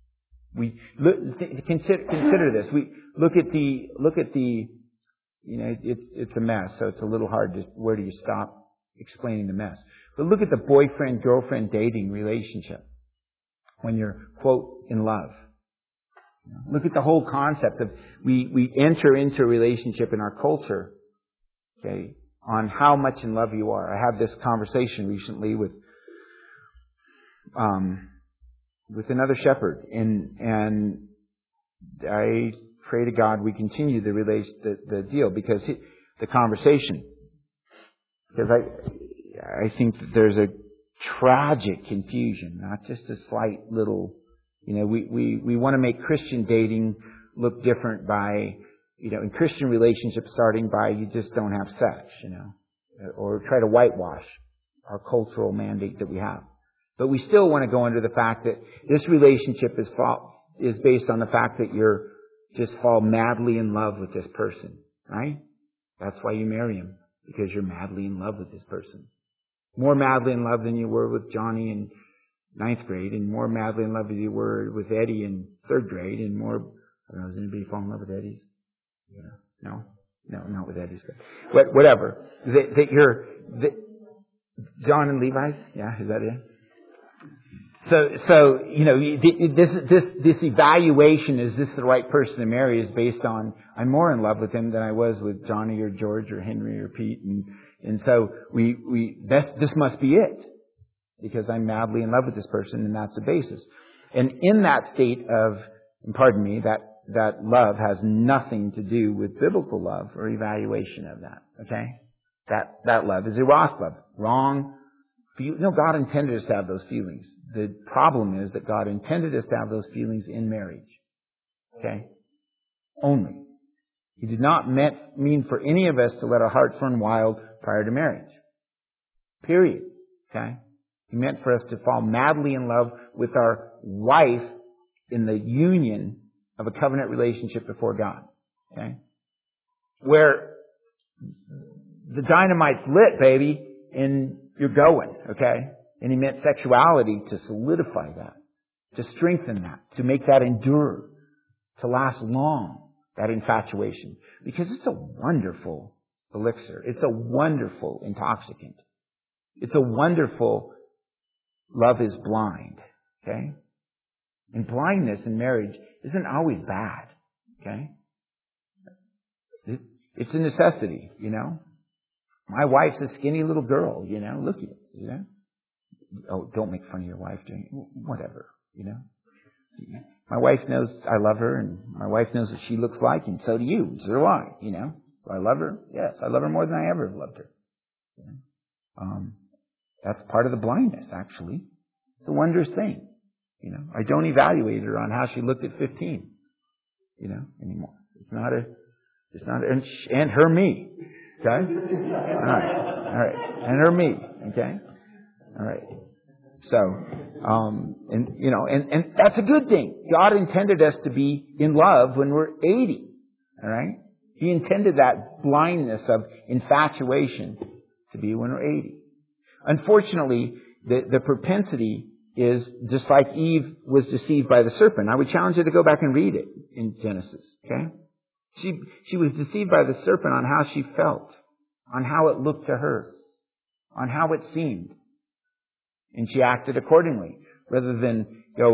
S1: Consider this. We look at the. You know, it's a mess, so it's a little hard to. Where do you stop explaining the mess? But look at the boyfriend-girlfriend dating relationship when you're, quote, in love. Look at the whole concept of we enter into a relationship in our culture, okay, on how much in love you are. I had this conversation recently with another shepherd, and I pray to God we continue the deal because the conversation, because I think that there's a tragic confusion, not just a slight little. You know, we want to make Christian dating look different by, you know, in Christian relationships starting by you just don't have sex, you know, or try to whitewash our cultural mandate that we have. But we still want to go under the fact that this relationship is based on the fact that you're just fall madly in love with this person, right? That's why you marry him, because you're madly in love with this person. More madly in love than you were with Johnny in 9th grade, and more madly in love than you were with Eddie in 3rd grade, and more, I don't know, does anybody fall in love with Eddie's? Yeah. No, not with Eddie's. But whatever. John and Levi's? Yeah, is that it? So you know, this evaluation, is this the right person to marry, is based on, I'm more in love with him than I was with Johnny or George or Henry or Pete, and so this must be it, because I'm madly in love with this person, and that's the basis. And in that state of, and pardon me, that love has nothing to do with biblical love or evaluation of that. Okay, that love is eros love, wrong. No, God intended us to have those feelings. The problem is that God intended us to have those feelings in marriage. Okay? Only. He did not mean for any of us to let our hearts run wild prior to marriage. Period. Okay? He meant for us to fall madly in love with our wife in the union of a covenant relationship before God. Okay? Where the dynamite's lit, baby, and you're going, okay? And He meant sexuality to solidify that, to strengthen that, to make that endure, to last long, that infatuation. Because it's a wonderful elixir. It's a wonderful intoxicant. It's a wonderful, love is blind, okay? And blindness in marriage isn't always bad, okay? It's a necessity, you know? My wife's a skinny little girl, you know? Look at it, you know? Oh, don't make fun of your wife doing it. Whatever, you know? My wife knows I love her, and my wife knows what she looks like, and so do you, and so do I, Do I love her? Yes, I love her more than I ever loved her. That's part of the blindness, actually. It's a wondrous thing. I don't evaluate her on how she looked at 15, anymore. It's not, and her me. Okay? All right. And her me. Okay? All right. So, and that's a good thing. God intended us to be in love when we're 80. All right? He intended that blindness of infatuation to be when we're 80. Unfortunately, the propensity is just like Eve was deceived by the serpent. I would challenge you to go back and read it in Genesis. Okay? She was deceived by the serpent on how she felt, on how it looked to her, on how it seemed. And she acted accordingly, rather than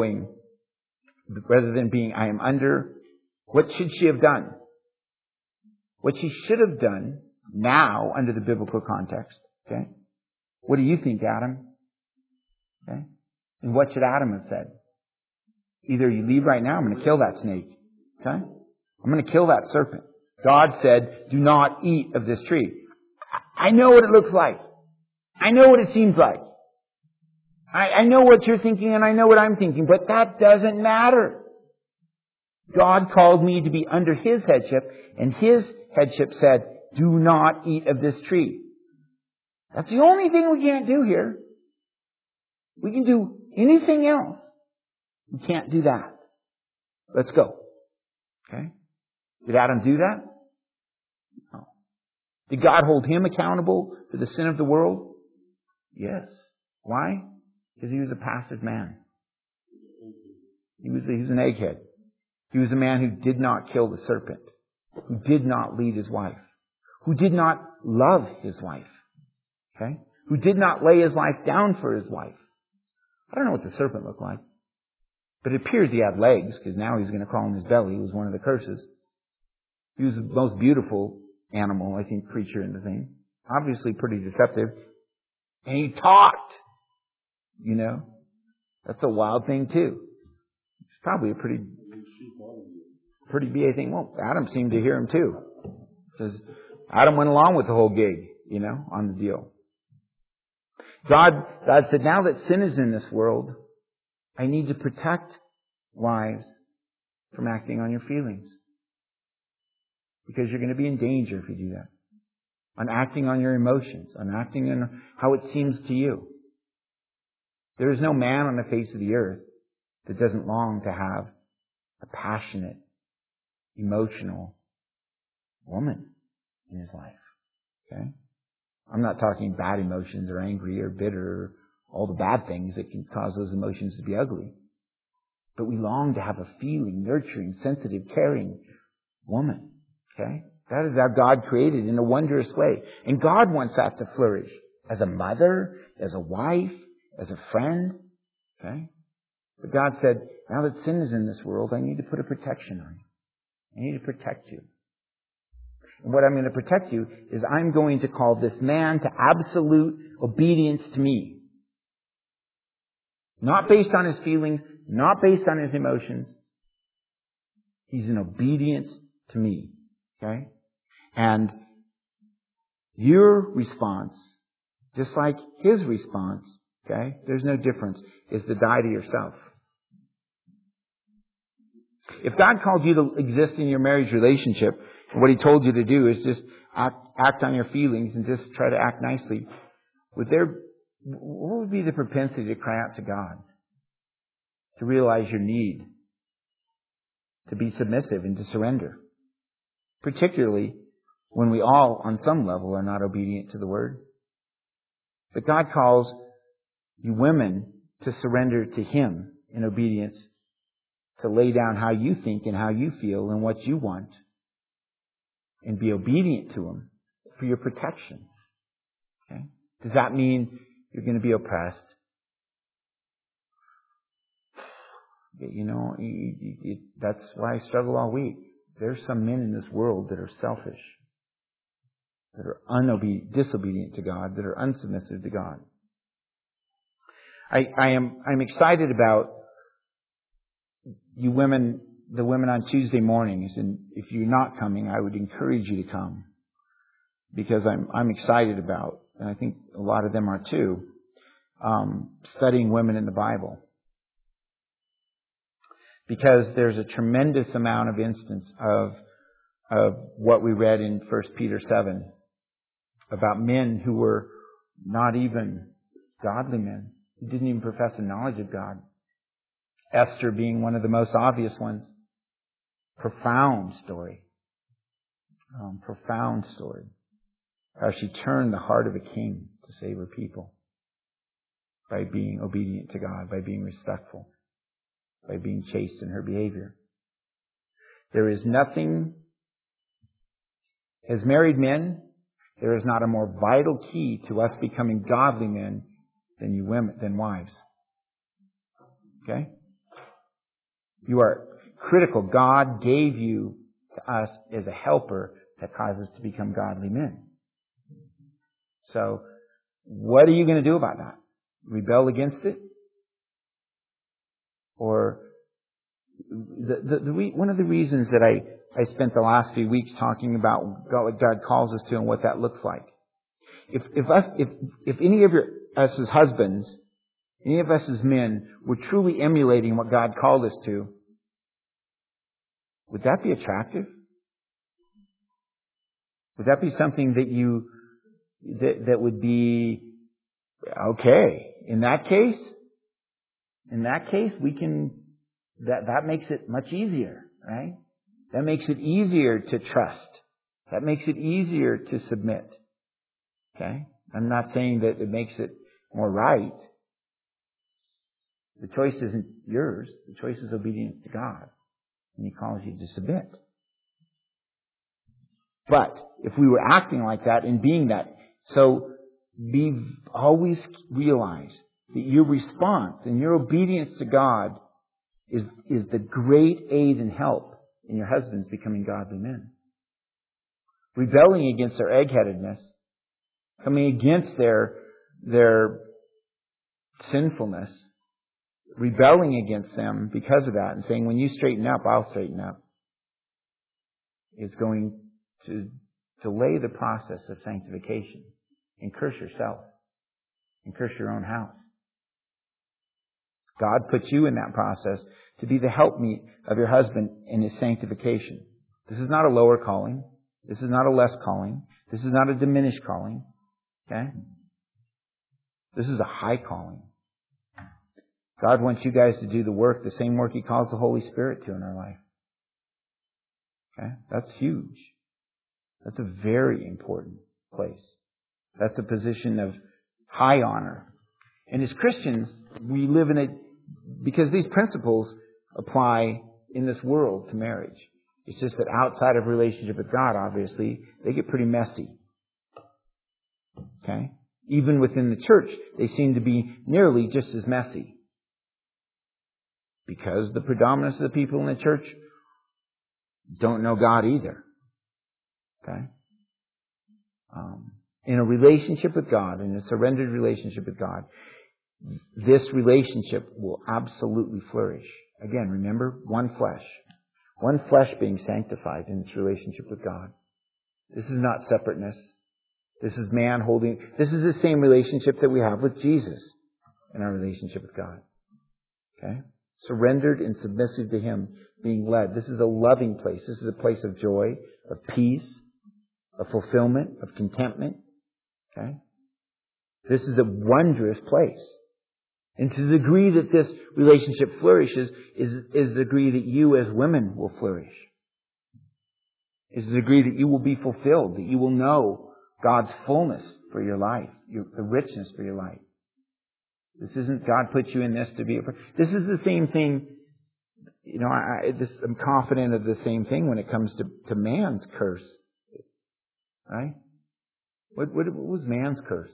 S1: being, I am under. What should she have done? What she should have done now, under the biblical context. Okay? What do you think, Adam? Okay? And what should Adam have said? Either you leave right now, I'm going to kill that snake. Okay? I'm going to kill that serpent. God said, do not eat of this tree. I know what it looks like. I know what it seems like. I know what you're thinking and I know what I'm thinking, but that doesn't matter. God called me to be under His headship, and His headship said, do not eat of this tree. That's the only thing we can't do here. We can do anything else. We can't do that. Let's go. Okay? Did Adam do that? No. Did God hold him accountable for the sin of the world? Yes. Why? Because he was a passive man. He was an egghead. He was a man who did not kill the serpent, who did not lead his wife, who did not love his wife, okay? Who did not lay his life down for his wife. I don't know what the serpent looked like, but it appears he had legs, because now he's going to crawl on his belly. It was one of the curses. He was the most beautiful animal, I think, creature in the thing. Obviously pretty deceptive. And he talked. That's a wild thing too. It's probably a pretty BA thing. Well, Adam seemed to hear him too. Because Adam went along with the whole gig, on the deal. God said, now that sin is in this world, I need to protect wives from acting on your feelings. Because you're going to be in danger if you do that. On acting on your emotions. On acting on how it seems to you. There is no man on the face of the earth that doesn't long to have a passionate, emotional woman in his life. Okay? I'm not talking bad emotions or angry or bitter or all the bad things that can cause those emotions to be ugly. But we long to have a feeling, nurturing, sensitive, caring woman. Okay? That is how God created in a wondrous way. And God wants that to flourish as a mother, as a wife, as a friend. Okay? But God said, now that sin is in this world, I need to put a protection on you. I need to protect you. And what I'm going to protect you is I'm going to call this man to absolute obedience to me. Not based on his feelings, not based on his emotions. He's in obedience to me. Okay? And your response, just like his response, okay, there's no difference, is to die to yourself. If God called you to exist in your marriage relationship, and what He told you to do is just act on your feelings and just try to act nicely, what would be the propensity to cry out to God? To realize your need? To be submissive and to surrender? Particularly when we all, on some level, are not obedient to the Word. But God calls you women to surrender to Him in obedience, to lay down how you think and how you feel and what you want, and be obedient to Him for your protection. Okay? Does that mean you're going to be oppressed? That's why I struggle all week. There's some men in this world that are selfish, that are disobedient to God, that are unsubmissive to God. I'm excited about you women, the women on Tuesday mornings, and if you're not coming, I would encourage you to come, because I'm excited about, and I think a lot of them are too, studying women in the Bible. Because there's a tremendous amount of instance of what we read in 1 Peter 7 about men who were not even godly men, who didn't even profess a knowledge of God. Esther being one of the most obvious ones. Profound story. Profound story. How she turned the heart of a king to save her people by being obedient to God, by being respectful, by being chaste in her behavior. There is nothing, as married men, there is not a more vital key to us becoming godly men than wives. Okay? You are critical. God gave you to us as a helper that causes us to become godly men. So, what are you going to do about that? Rebel against it? Or one of the reasons that I spent the last few weeks talking about what God calls us to and what that looks like. If any of us as husbands, any of us as men, were truly emulating what God called us to, would that be attractive? Would that be something that would be okay? In that case, we can. That makes it much easier, right? That makes it easier to trust. That makes it easier to submit. Okay? I'm not saying that it makes it more right. The choice isn't yours. The choice is obedience to God. And He calls you to submit. But if we were acting like that and being that, so always realize that your response and your obedience to God is the great aid and help in your husbands becoming godly men. Rebelling against their egg-headedness, coming against their sinfulness, rebelling against them because of that and saying, when you straighten up, I'll straighten up, is going to delay the process of sanctification and curse yourself and curse your own house. God puts you in that process to be the helpmeet of your husband in his sanctification. This is not a lower calling. This is not a less calling. This is not a diminished calling. Okay? This is a high calling. God wants you guys to do the work, the same work He calls the Holy Spirit to in our life. Okay? That's huge. That's a very important place. That's a position of high honor. And as Christians, we live in because these principles apply in this world to marriage. It's just that outside of relationship with God, obviously, they get pretty messy. Okay? Even within the church, they seem to be nearly just as messy. Because the predominance of the people in the church don't know God either. Okay? In a relationship with God, in a surrendered relationship with God, this relationship will absolutely flourish. Again, remember, one flesh. One flesh being sanctified in its relationship with God. This is not separateness. This is this is the same relationship that we have with Jesus in our relationship with God. Okay? Surrendered and submissive to Him, being led. This is a loving place. This is a place of joy, of peace, of fulfillment, of contentment. Okay? This is a wondrous place. And to the degree that this relationship flourishes is the degree that you as women will flourish. Is the degree that you will be fulfilled, that you will know God's fullness for your life, the richness for your life. This isn't God put you in this to be this is the same thing. You know, I'm confident of the same thing when it comes to man's curse. Right? What was man's curse?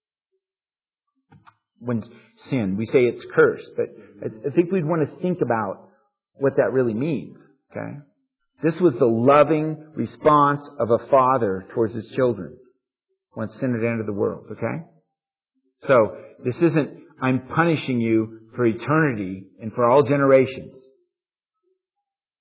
S1: When sin, we say it's cursed, but I think we'd want to think about what that really means. Okay? This was the loving response of a father towards his children when sin had entered the world. Okay? So, this isn't, I'm punishing you for eternity and for all generations.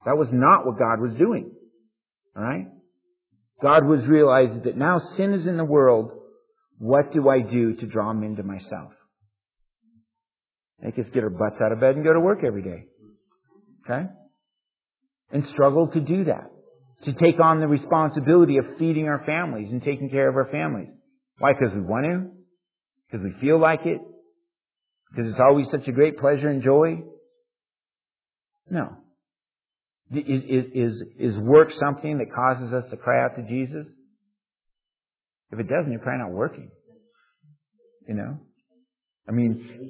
S1: That was not what God was doing. All right? God was realizing that now sin is in the world. What do I do to draw them into myself? Make us get our butts out of bed and go to work every day. Okay? And struggle to do that. To take on the responsibility of feeding our families and taking care of our families. Why? Because we want to? Because we feel like it? Because it's always such a great pleasure and joy? No. Is work something that causes us to cry out to Jesus? If it doesn't, you're probably not working. You know? I mean,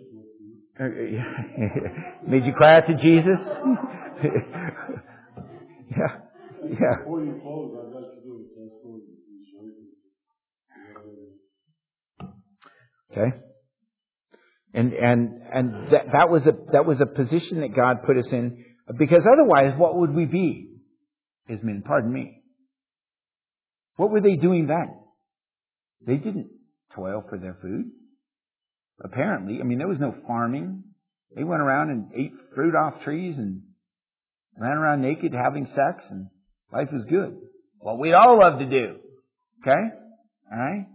S1: made you cry out to Jesus? Yeah. Yeah.
S2: Before you close, I'd like to do a testimony.
S1: Okay. And that was a position that God put us in, because otherwise what would we be? His men, pardon me. What were they doing then? They didn't toil for their food. Apparently, I mean, there was no farming. They went around and ate fruit off trees and ran around naked having sex, and life was good. What we all love to do. Okay? All right?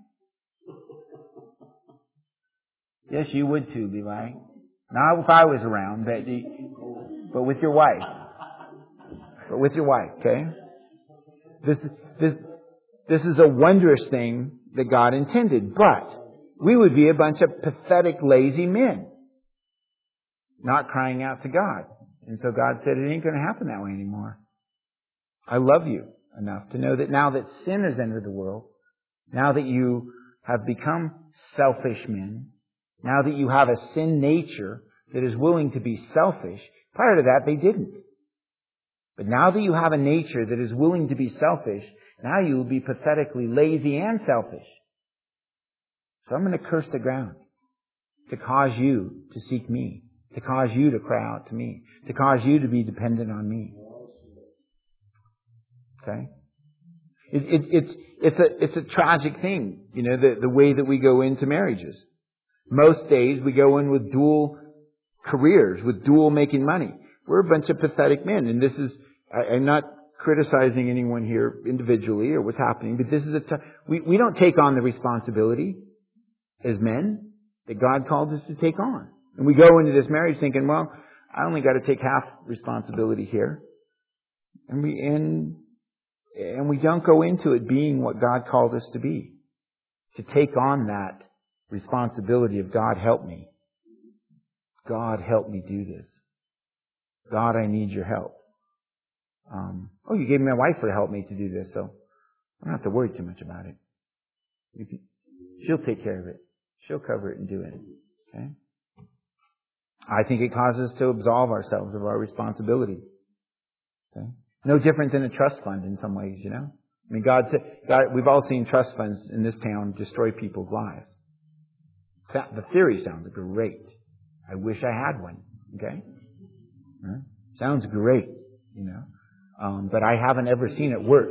S1: Yes, you would too, Levi. Not if I was around, but with your wife. But with your wife, okay? This is a wondrous thing that God intended, but we would be a bunch of pathetic, lazy men, not crying out to God. And so God said, it ain't going to happen that way anymore. I love you enough to know that now that sin has entered the world, now that you have become selfish men, now that you have a sin nature that is willing to be selfish, prior to that they didn't. But now that you have a nature that is willing to be selfish, now you will be pathetically lazy and selfish. So I'm going to curse the ground to cause you to seek me, to cause you to cry out to me, to cause you to be dependent on me. Okay? It's a tragic thing, you know, the way that we go into marriages. Most days we go in with dual careers, with dual making money. We're a bunch of pathetic men, and this is, I'm not criticizing anyone here individually or what's happening, but this is we don't take on the responsibility as men that God called us to take on. And we go into this marriage thinking, well, I only got to take half responsibility here. And we don't go into it being what God called us to be. To take on that responsibility of God, help me. God, help me do this. God, I need your help. You gave me my wife to help me to do this, so I don't have to worry too much about it. She'll take care of it. She'll cover it and do it. Okay? I think it causes us to absolve ourselves of our responsibility. Okay? No different than a trust fund in some ways, you know? I mean, God, we've all seen trust funds in this town destroy people's lives. The theory sounds great. I wish I had one. Okay? Sounds great, you know? But I haven't ever seen it work.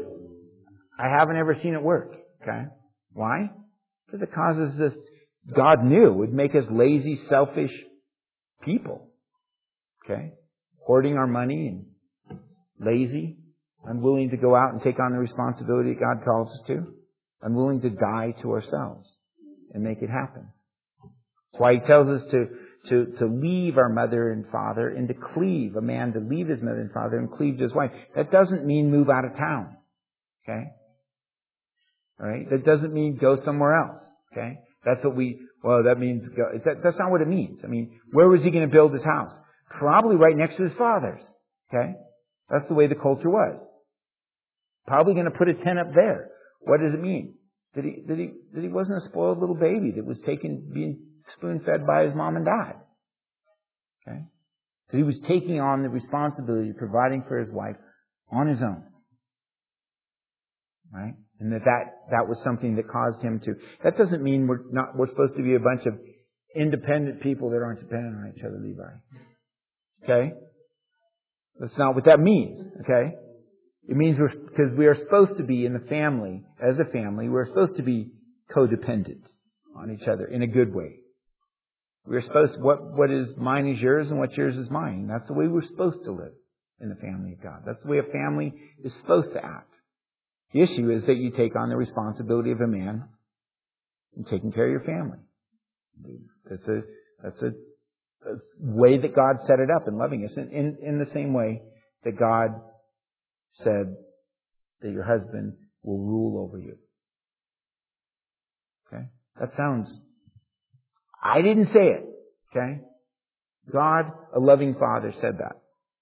S1: Okay? Why? Because it causes this, God knew, would make us lazy, selfish people. Okay? Hoarding our money and lazy, unwilling to go out and take on the responsibility that God calls us to, unwilling to die to ourselves and make it happen. That's why He tells us to leave our mother and father and to cleave, a man to leave his mother and father and cleave to his wife. That doesn't mean move out of town. Okay? All right? That doesn't mean go somewhere else. Okay? That's what that means go. That's not what it means. I mean, where was he going to build his house? Probably right next to his father's. Okay? That's the way the culture was. Probably going to put a tent up there. What does it mean? That he wasn't a spoiled little baby that was being spoon-fed by his mom and dad. Okay? So he was taking on the responsibility of providing for his wife on his own. Right? And that was something that caused him to. That doesn't mean we're supposed to be a bunch of independent people that aren't dependent on each other, Levi. Okay? That's not what that means. Okay? It means because we are supposed to be in the family, as a family, we're supposed to be codependent on each other in a good way. We're supposed to, what is mine is yours and what's yours is mine. That's the way we're supposed to live. in the family of God. That's the way a family is supposed to act. The issue is that you take on the responsibility of a man in taking care of your family. That's a way that God set it up in loving us. In the same way that God said that your husband will rule over you. Okay? That sounds... I didn't say it. Okay? God, a loving Father, said that.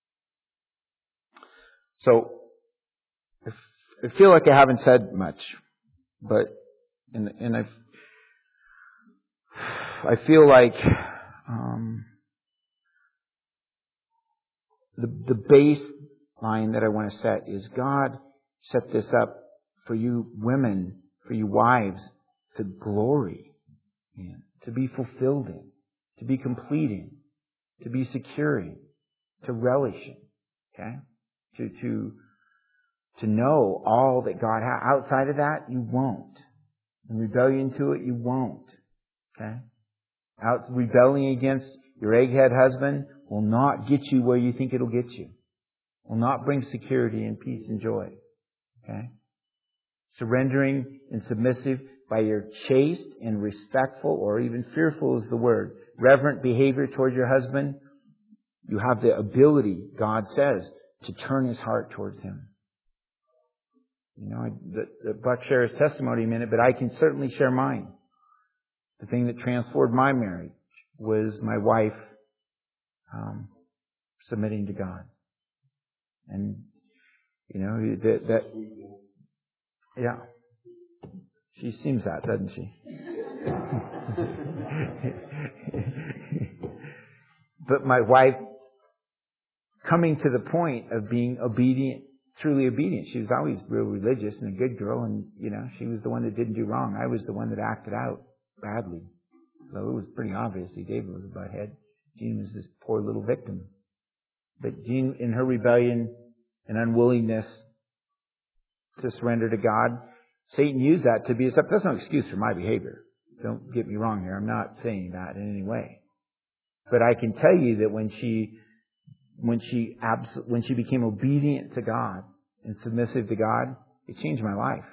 S1: So, I feel like I haven't said much, but I feel like the baseline that I want to set is God set this up for you women, for you wives, to glory in, to be fulfilled in, to be complete in, to be secure in, to relish in. Okay? To know all that God has. Outside of that, you won't. In rebellion to it, you won't. Okay? Rebelling against your egghead husband will not get you where you think it'll get you. Will not bring security and peace and joy. Okay? Surrendering and submissive by your chaste and respectful, or even fearful is the word, reverent behavior towards your husband, you have the ability, God says, to turn his heart towards him. You know, Buck shares his testimony in a minute, but I can certainly share mine. The thing that transformed my marriage was my wife submitting to God. And, you know, yeah. She seems that, doesn't she? But my wife coming to the point of being obedient, truly obedient. She was always real religious and a good girl, and, you know, she was the one that didn't do wrong. I was the one that acted out badly. So it was pretty obvious David was a butthead. Jean was this poor little victim. But Jean, in her rebellion and unwillingness to surrender to God, Satan used that to be that's no excuse for my behavior. Don't get me wrong here. I'm not saying that in any way. But I can tell you that when she became obedient to God and submissive to God, it changed my life.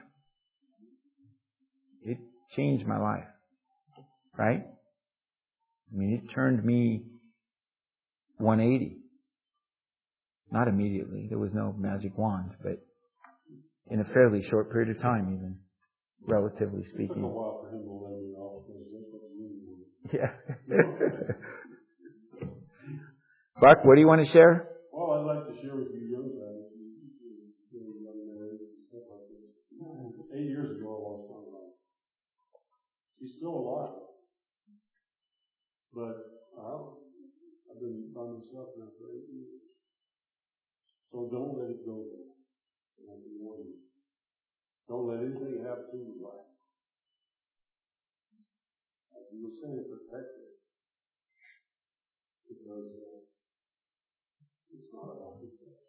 S1: It changed my life. Right? I mean, it turned me 180. Not immediately. There was no magic wand, but in a fairly short period of time, even, relatively speaking.
S2: It took a while for him to let me off.
S1: Yeah. Buck, what do you want to share?
S2: Well, I'd like to share with you young guys, young married and stuff like this. 8 years ago, I lost my wife. She's still alive. But I've been by myself now for 8 years. So don't let it go there. Don't let anything happen to your life. As you were saying, protect it. Because it's not a healthy place.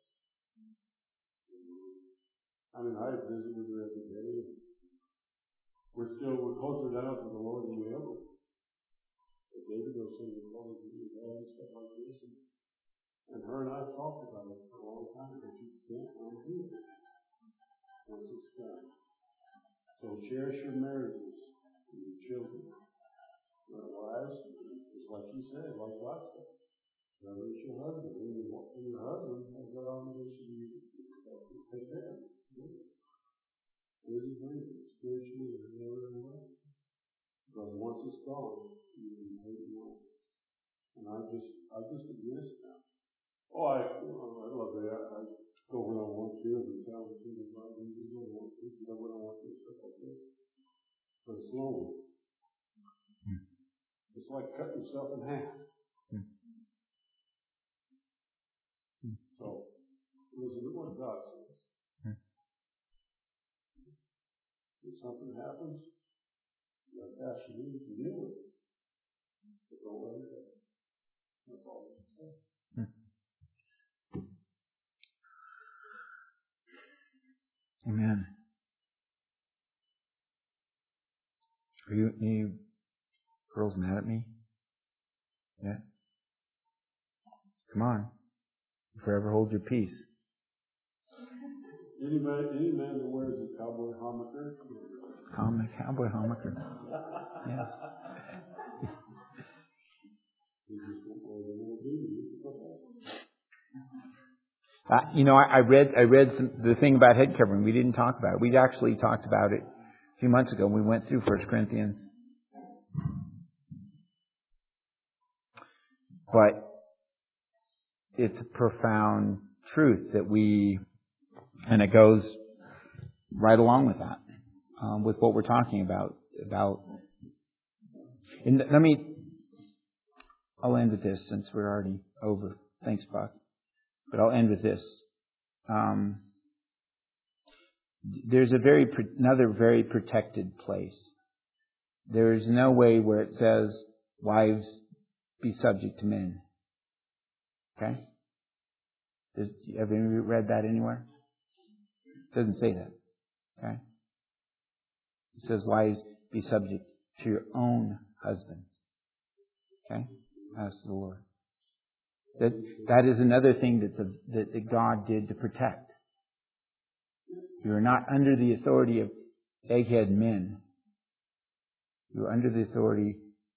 S2: I mean, I visit with her every day. We're closer now to the Lord than we ever were. But David was saying, "Well, you and stuff like this." And her and I talked about it for a long time, but you can't undo it once it's done. So cherish your marriages and your children. Your wives, just like you said, like God said. Reverence your husband. And your husband has that obligation to take care of you. Physically, spiritually, and every way. Because once it's gone, you will be paid more. And I just exist now. Oh, I love that. I go when I want to and tell the people about it. I don't want to, but when I want to, stuff like this. But slowly. It's like cutting yourself in half. So, listen to what God says. If something happens, you have passion you can deal with it. But don't let it go. That's all I can say.
S1: Amen. Are you girls mad at me? Yeah? Come on. forever hold your peace.
S2: Any man that wears a cowboy hammocker.
S1: Cowboy hammocker. Yeah. I read the thing about head covering. We didn't talk about it. We actually talked about it a few months ago when we went through 1 Corinthians. But it's a profound truth that and it goes right along with that, with what we're talking about. And I'll end with this since we're already over. Thanks, Buck. But I'll end with this. There's another very protected place. There is no way where it says, wives, be subject to men. Okay? Have you read that anywhere? It doesn't say that. Okay? It says, wives, be subject to your own husbands. Okay? As to the Lord. That is another thing that God did to protect. You are not under the authority of egghead men. You are under the authority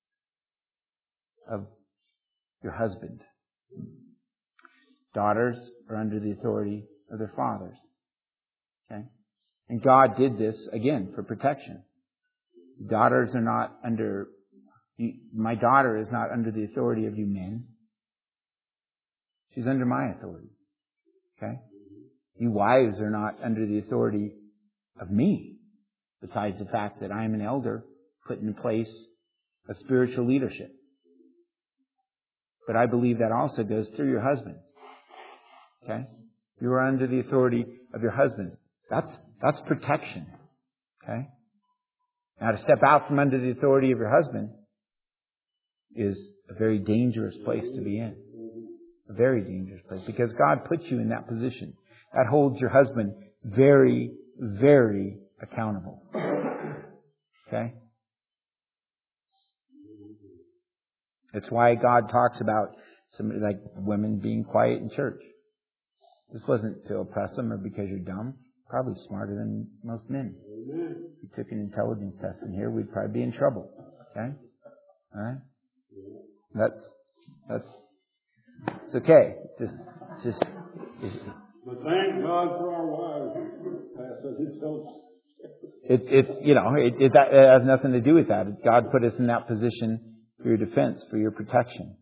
S1: of your husband. Daughters are under the authority of their fathers. Okay? And God did this, again, for protection. Daughters are not under... My daughter is not under the authority of you men. She's under my authority. Okay? You wives are not under the authority of me. Besides the fact that I am an elder, put in place a spiritual leadership. But I believe that also goes through your husbands. Okay? You are under the authority of your husbands. That's protection. Okay? Now to step out from under the authority of your husband is a very dangerous place to be in. A very dangerous place. Because God put you in that position. That holds your husband very, very accountable. Okay? That's why God talks about somebody like women being quiet in church. This wasn't to oppress them or because you're dumb. Probably smarter than most men. If you took an intelligence test in here, we'd probably be in trouble. Okay? Alright? That's it's okay. Just
S2: but thank God for our wives.
S1: That has nothing to do with that. God put us in that position for your defense, for your protection.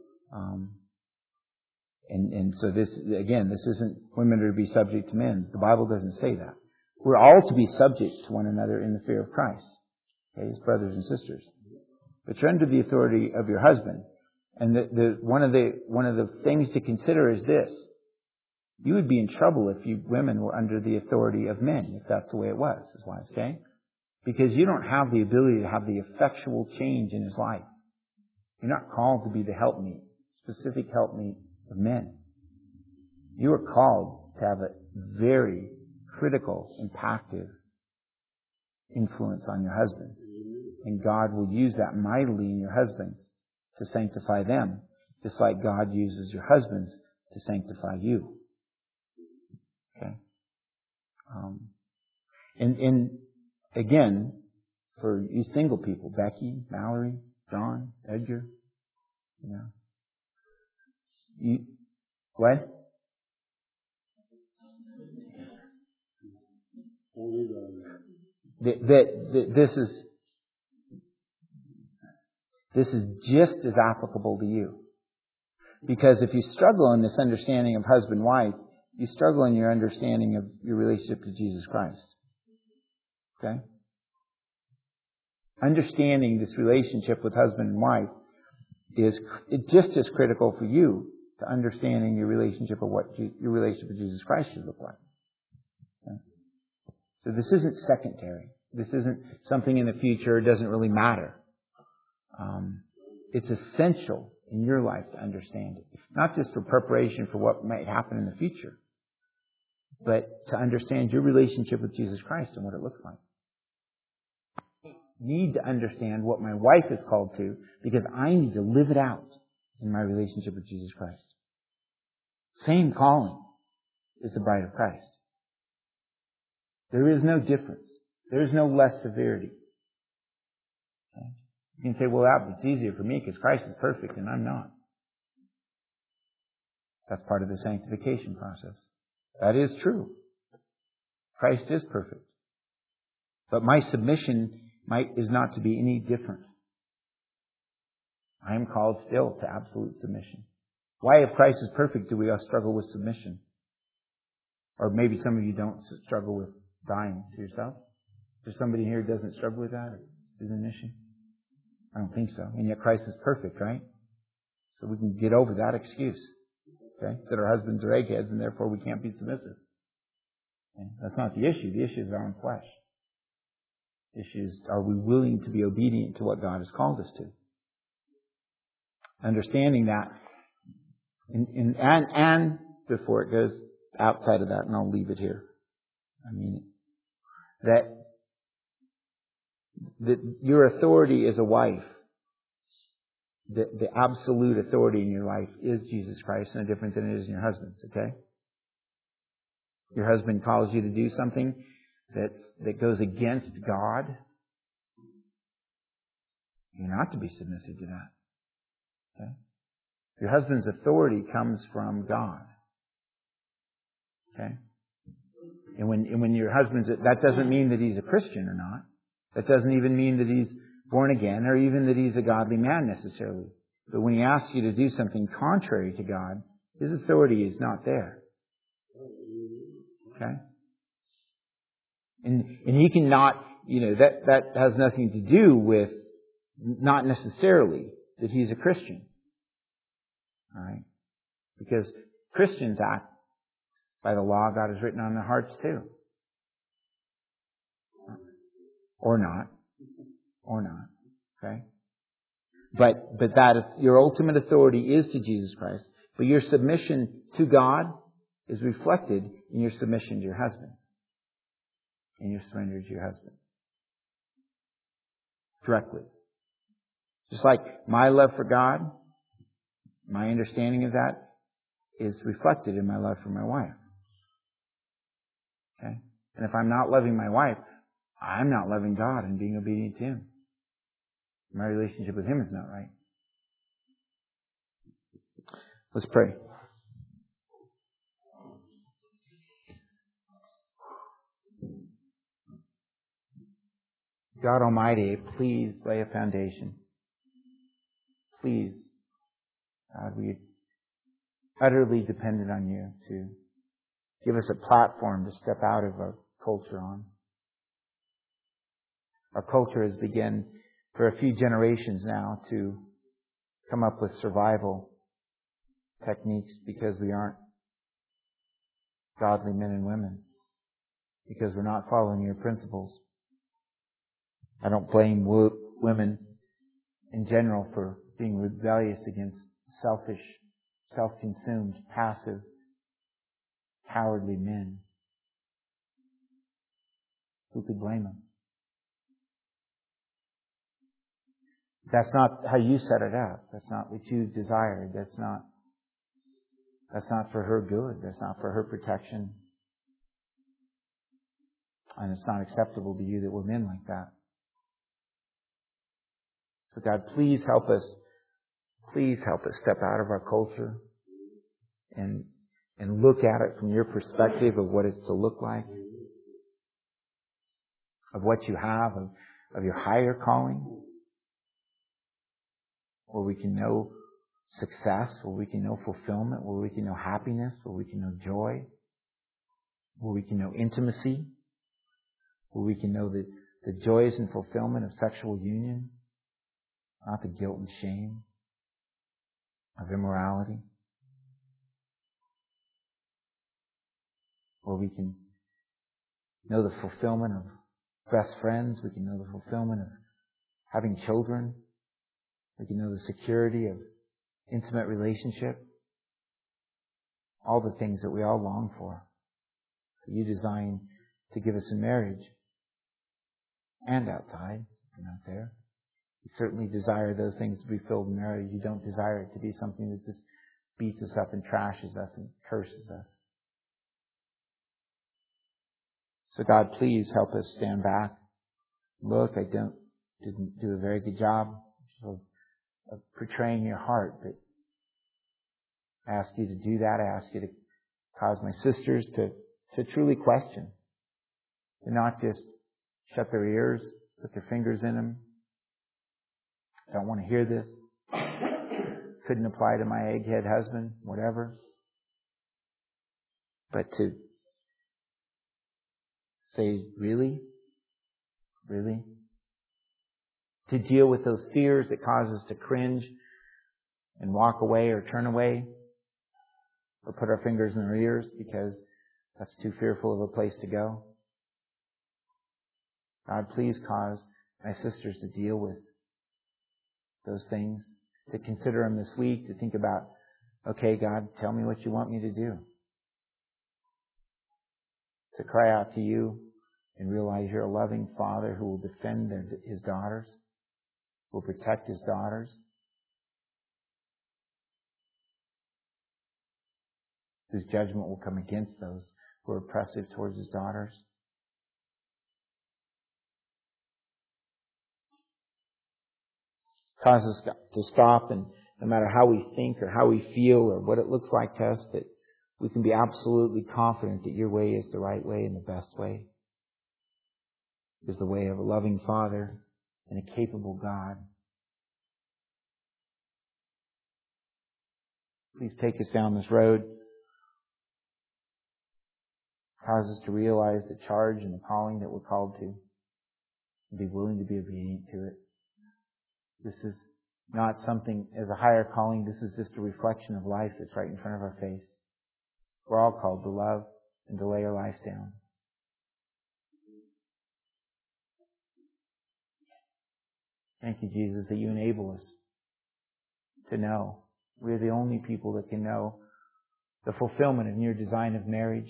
S1: And so this isn't women are to be subject to men. The Bible doesn't say that. We're all to be subject to one another in the fear of Christ. Okay, as brothers and sisters. But you're under the authority of your husband. And one of the things to consider is this. You would be in trouble if you women were under the authority of men, if that's the way it was, is why, okay? Because you don't have the ability to have the effectual change in his life. You're not called to be the helpmeet, specific helpmeet of men. You are called to have a very critical, impactful influence on your husbands. And God will use that mightily in your husbands to sanctify them, just like God uses your husbands to sanctify you. Okay? And again, for you single people, Becky, Mallory, John, Edgar, what? This is just as applicable to you. Because if you struggle in this understanding of husband-wife, you struggle in your understanding of your relationship to Jesus Christ. Okay? Understanding this relationship with husband and wife is just as critical for you to understanding your relationship of what your relationship with Jesus Christ should look like. Okay? So this isn't secondary. This isn't something in the future. It doesn't really matter. It's essential in your life to understand it. Not just for preparation for what might happen in the future, but to understand your relationship with Jesus Christ and what it looks like. I need to understand what my wife is called to because I need to live it out in my relationship with Jesus Christ. Same calling is the bride of Christ. There is no difference. There is no less severity. Okay? You can say, well, it's easier for me because Christ is perfect and I'm not. That's part of the sanctification process. That is true. Christ is perfect. But my submission is not to be any different. I am called still to absolute submission. Why, if Christ is perfect, do we all struggle with submission? Or maybe some of you don't struggle with dying to yourself? Is there somebody here who doesn't struggle with that? Is it an issue? I don't think so. And yet Christ is perfect, right? So we can get over that excuse. Okay? That our husbands are eggheads and therefore we can't be submissive. Okay? That's not the issue. The issue is our own flesh. The issue is, are we willing to be obedient to what God has called us to? Understanding that, and before it goes outside of that, and I'll leave it here. I mean, that your authority as a wife, the absolute authority in your life is Jesus Christ, no different than it is in your husband's, okay? Your husband calls you to do something that goes against God. You're not to be submissive to that. Okay? Your husband's authority comes from God. Okay? And when your husband's, that doesn't mean that he's a Christian or not. That doesn't even mean that he's born again or even that he's a godly man necessarily. But when he asks you to do something contrary to God, his authority is not there. Okay? And he cannot, that has nothing to do with, not necessarily that he's a Christian. Alright? Because Christians act by the law God has written on their hearts too. Or not. Okay? But that is, your ultimate authority is to Jesus Christ. But your submission to God is reflected in your submission to your husband. And your surrender to your husband. Directly. Just like my love for God, my understanding of that is reflected in my love for my wife. Okay? And if I'm not loving my wife, I'm not loving God and being obedient to Him. My relationship with Him is not right. Let's pray. God Almighty, please lay a foundation. Please, God, we are utterly dependent on You to give us a platform to step out of our culture on. Our culture has begun for a few generations now to come up with survival techniques because we aren't godly men and women, because we're not following Your principles. I don't blame women in general for being rebellious against selfish, self-consumed, passive, cowardly men. Who could blame them? That's not how You set it up. That's not what You desired. That's not for her good. That's not for her protection. And it's not acceptable to You that we're men like that. So God, please help us. Please help us step out of our culture and look at it from Your perspective of what it's to look like, of what You have, of Your higher calling, where we can know success, where we can know fulfillment, where we can know happiness, where we can know joy, where we can know intimacy, where we can know the joys and fulfillment of sexual union, not the guilt and shame of immorality, where we can know the fulfillment of best friends, we can know the fulfillment of having children, we can know the security of intimate relationship, all the things that we all long for, that You designed to give us in marriage and outside, if you're not there. You certainly desire those things to be filled in marriage. You don't desire it to be something that just beats us up and trashes us and curses us. So God, please help us stand back. Look, I didn't do a very good job of portraying your heart, but I ask you to do that. I ask you to cause my sisters to truly question, to not just shut their ears, put their fingers in them. Don't want to hear this. Couldn't apply to my egghead husband, whatever. But to say, really? Really? To deal with those fears that cause us to cringe and walk away or turn away or put our fingers in our ears because that's too fearful of a place to go. God, please cause my sisters to deal with those things, to consider them this week, to think about, okay, God, tell me what you want me to do. To cry out to you and realize you're a loving Father who will defend His daughters, will protect His daughters, whose judgment will come against those who are oppressive towards His daughters. Cause us to stop, and no matter how we think or how we feel or what it looks like to us, that we can be absolutely confident that your way is the right way and the best way. Is the way of a loving Father and a capable God. Please take us down this road. Cause us to realize the charge and the calling that we're called to, and be willing to be obedient to it. This is not something as a higher calling. This is just a reflection of life that's right in front of our face. We're all called to love and to lay our lives down. Thank you, Jesus, that you enable us to know. We're the only people that can know the fulfillment in your design of marriage,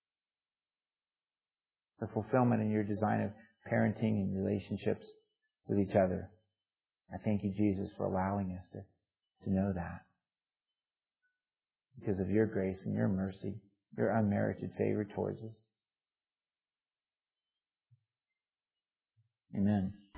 S1: the fulfillment in your design of parenting and relationships with each other. I thank you, Jesus, for allowing us to know that. Because of your grace and your mercy, your unmerited favor towards us. Amen.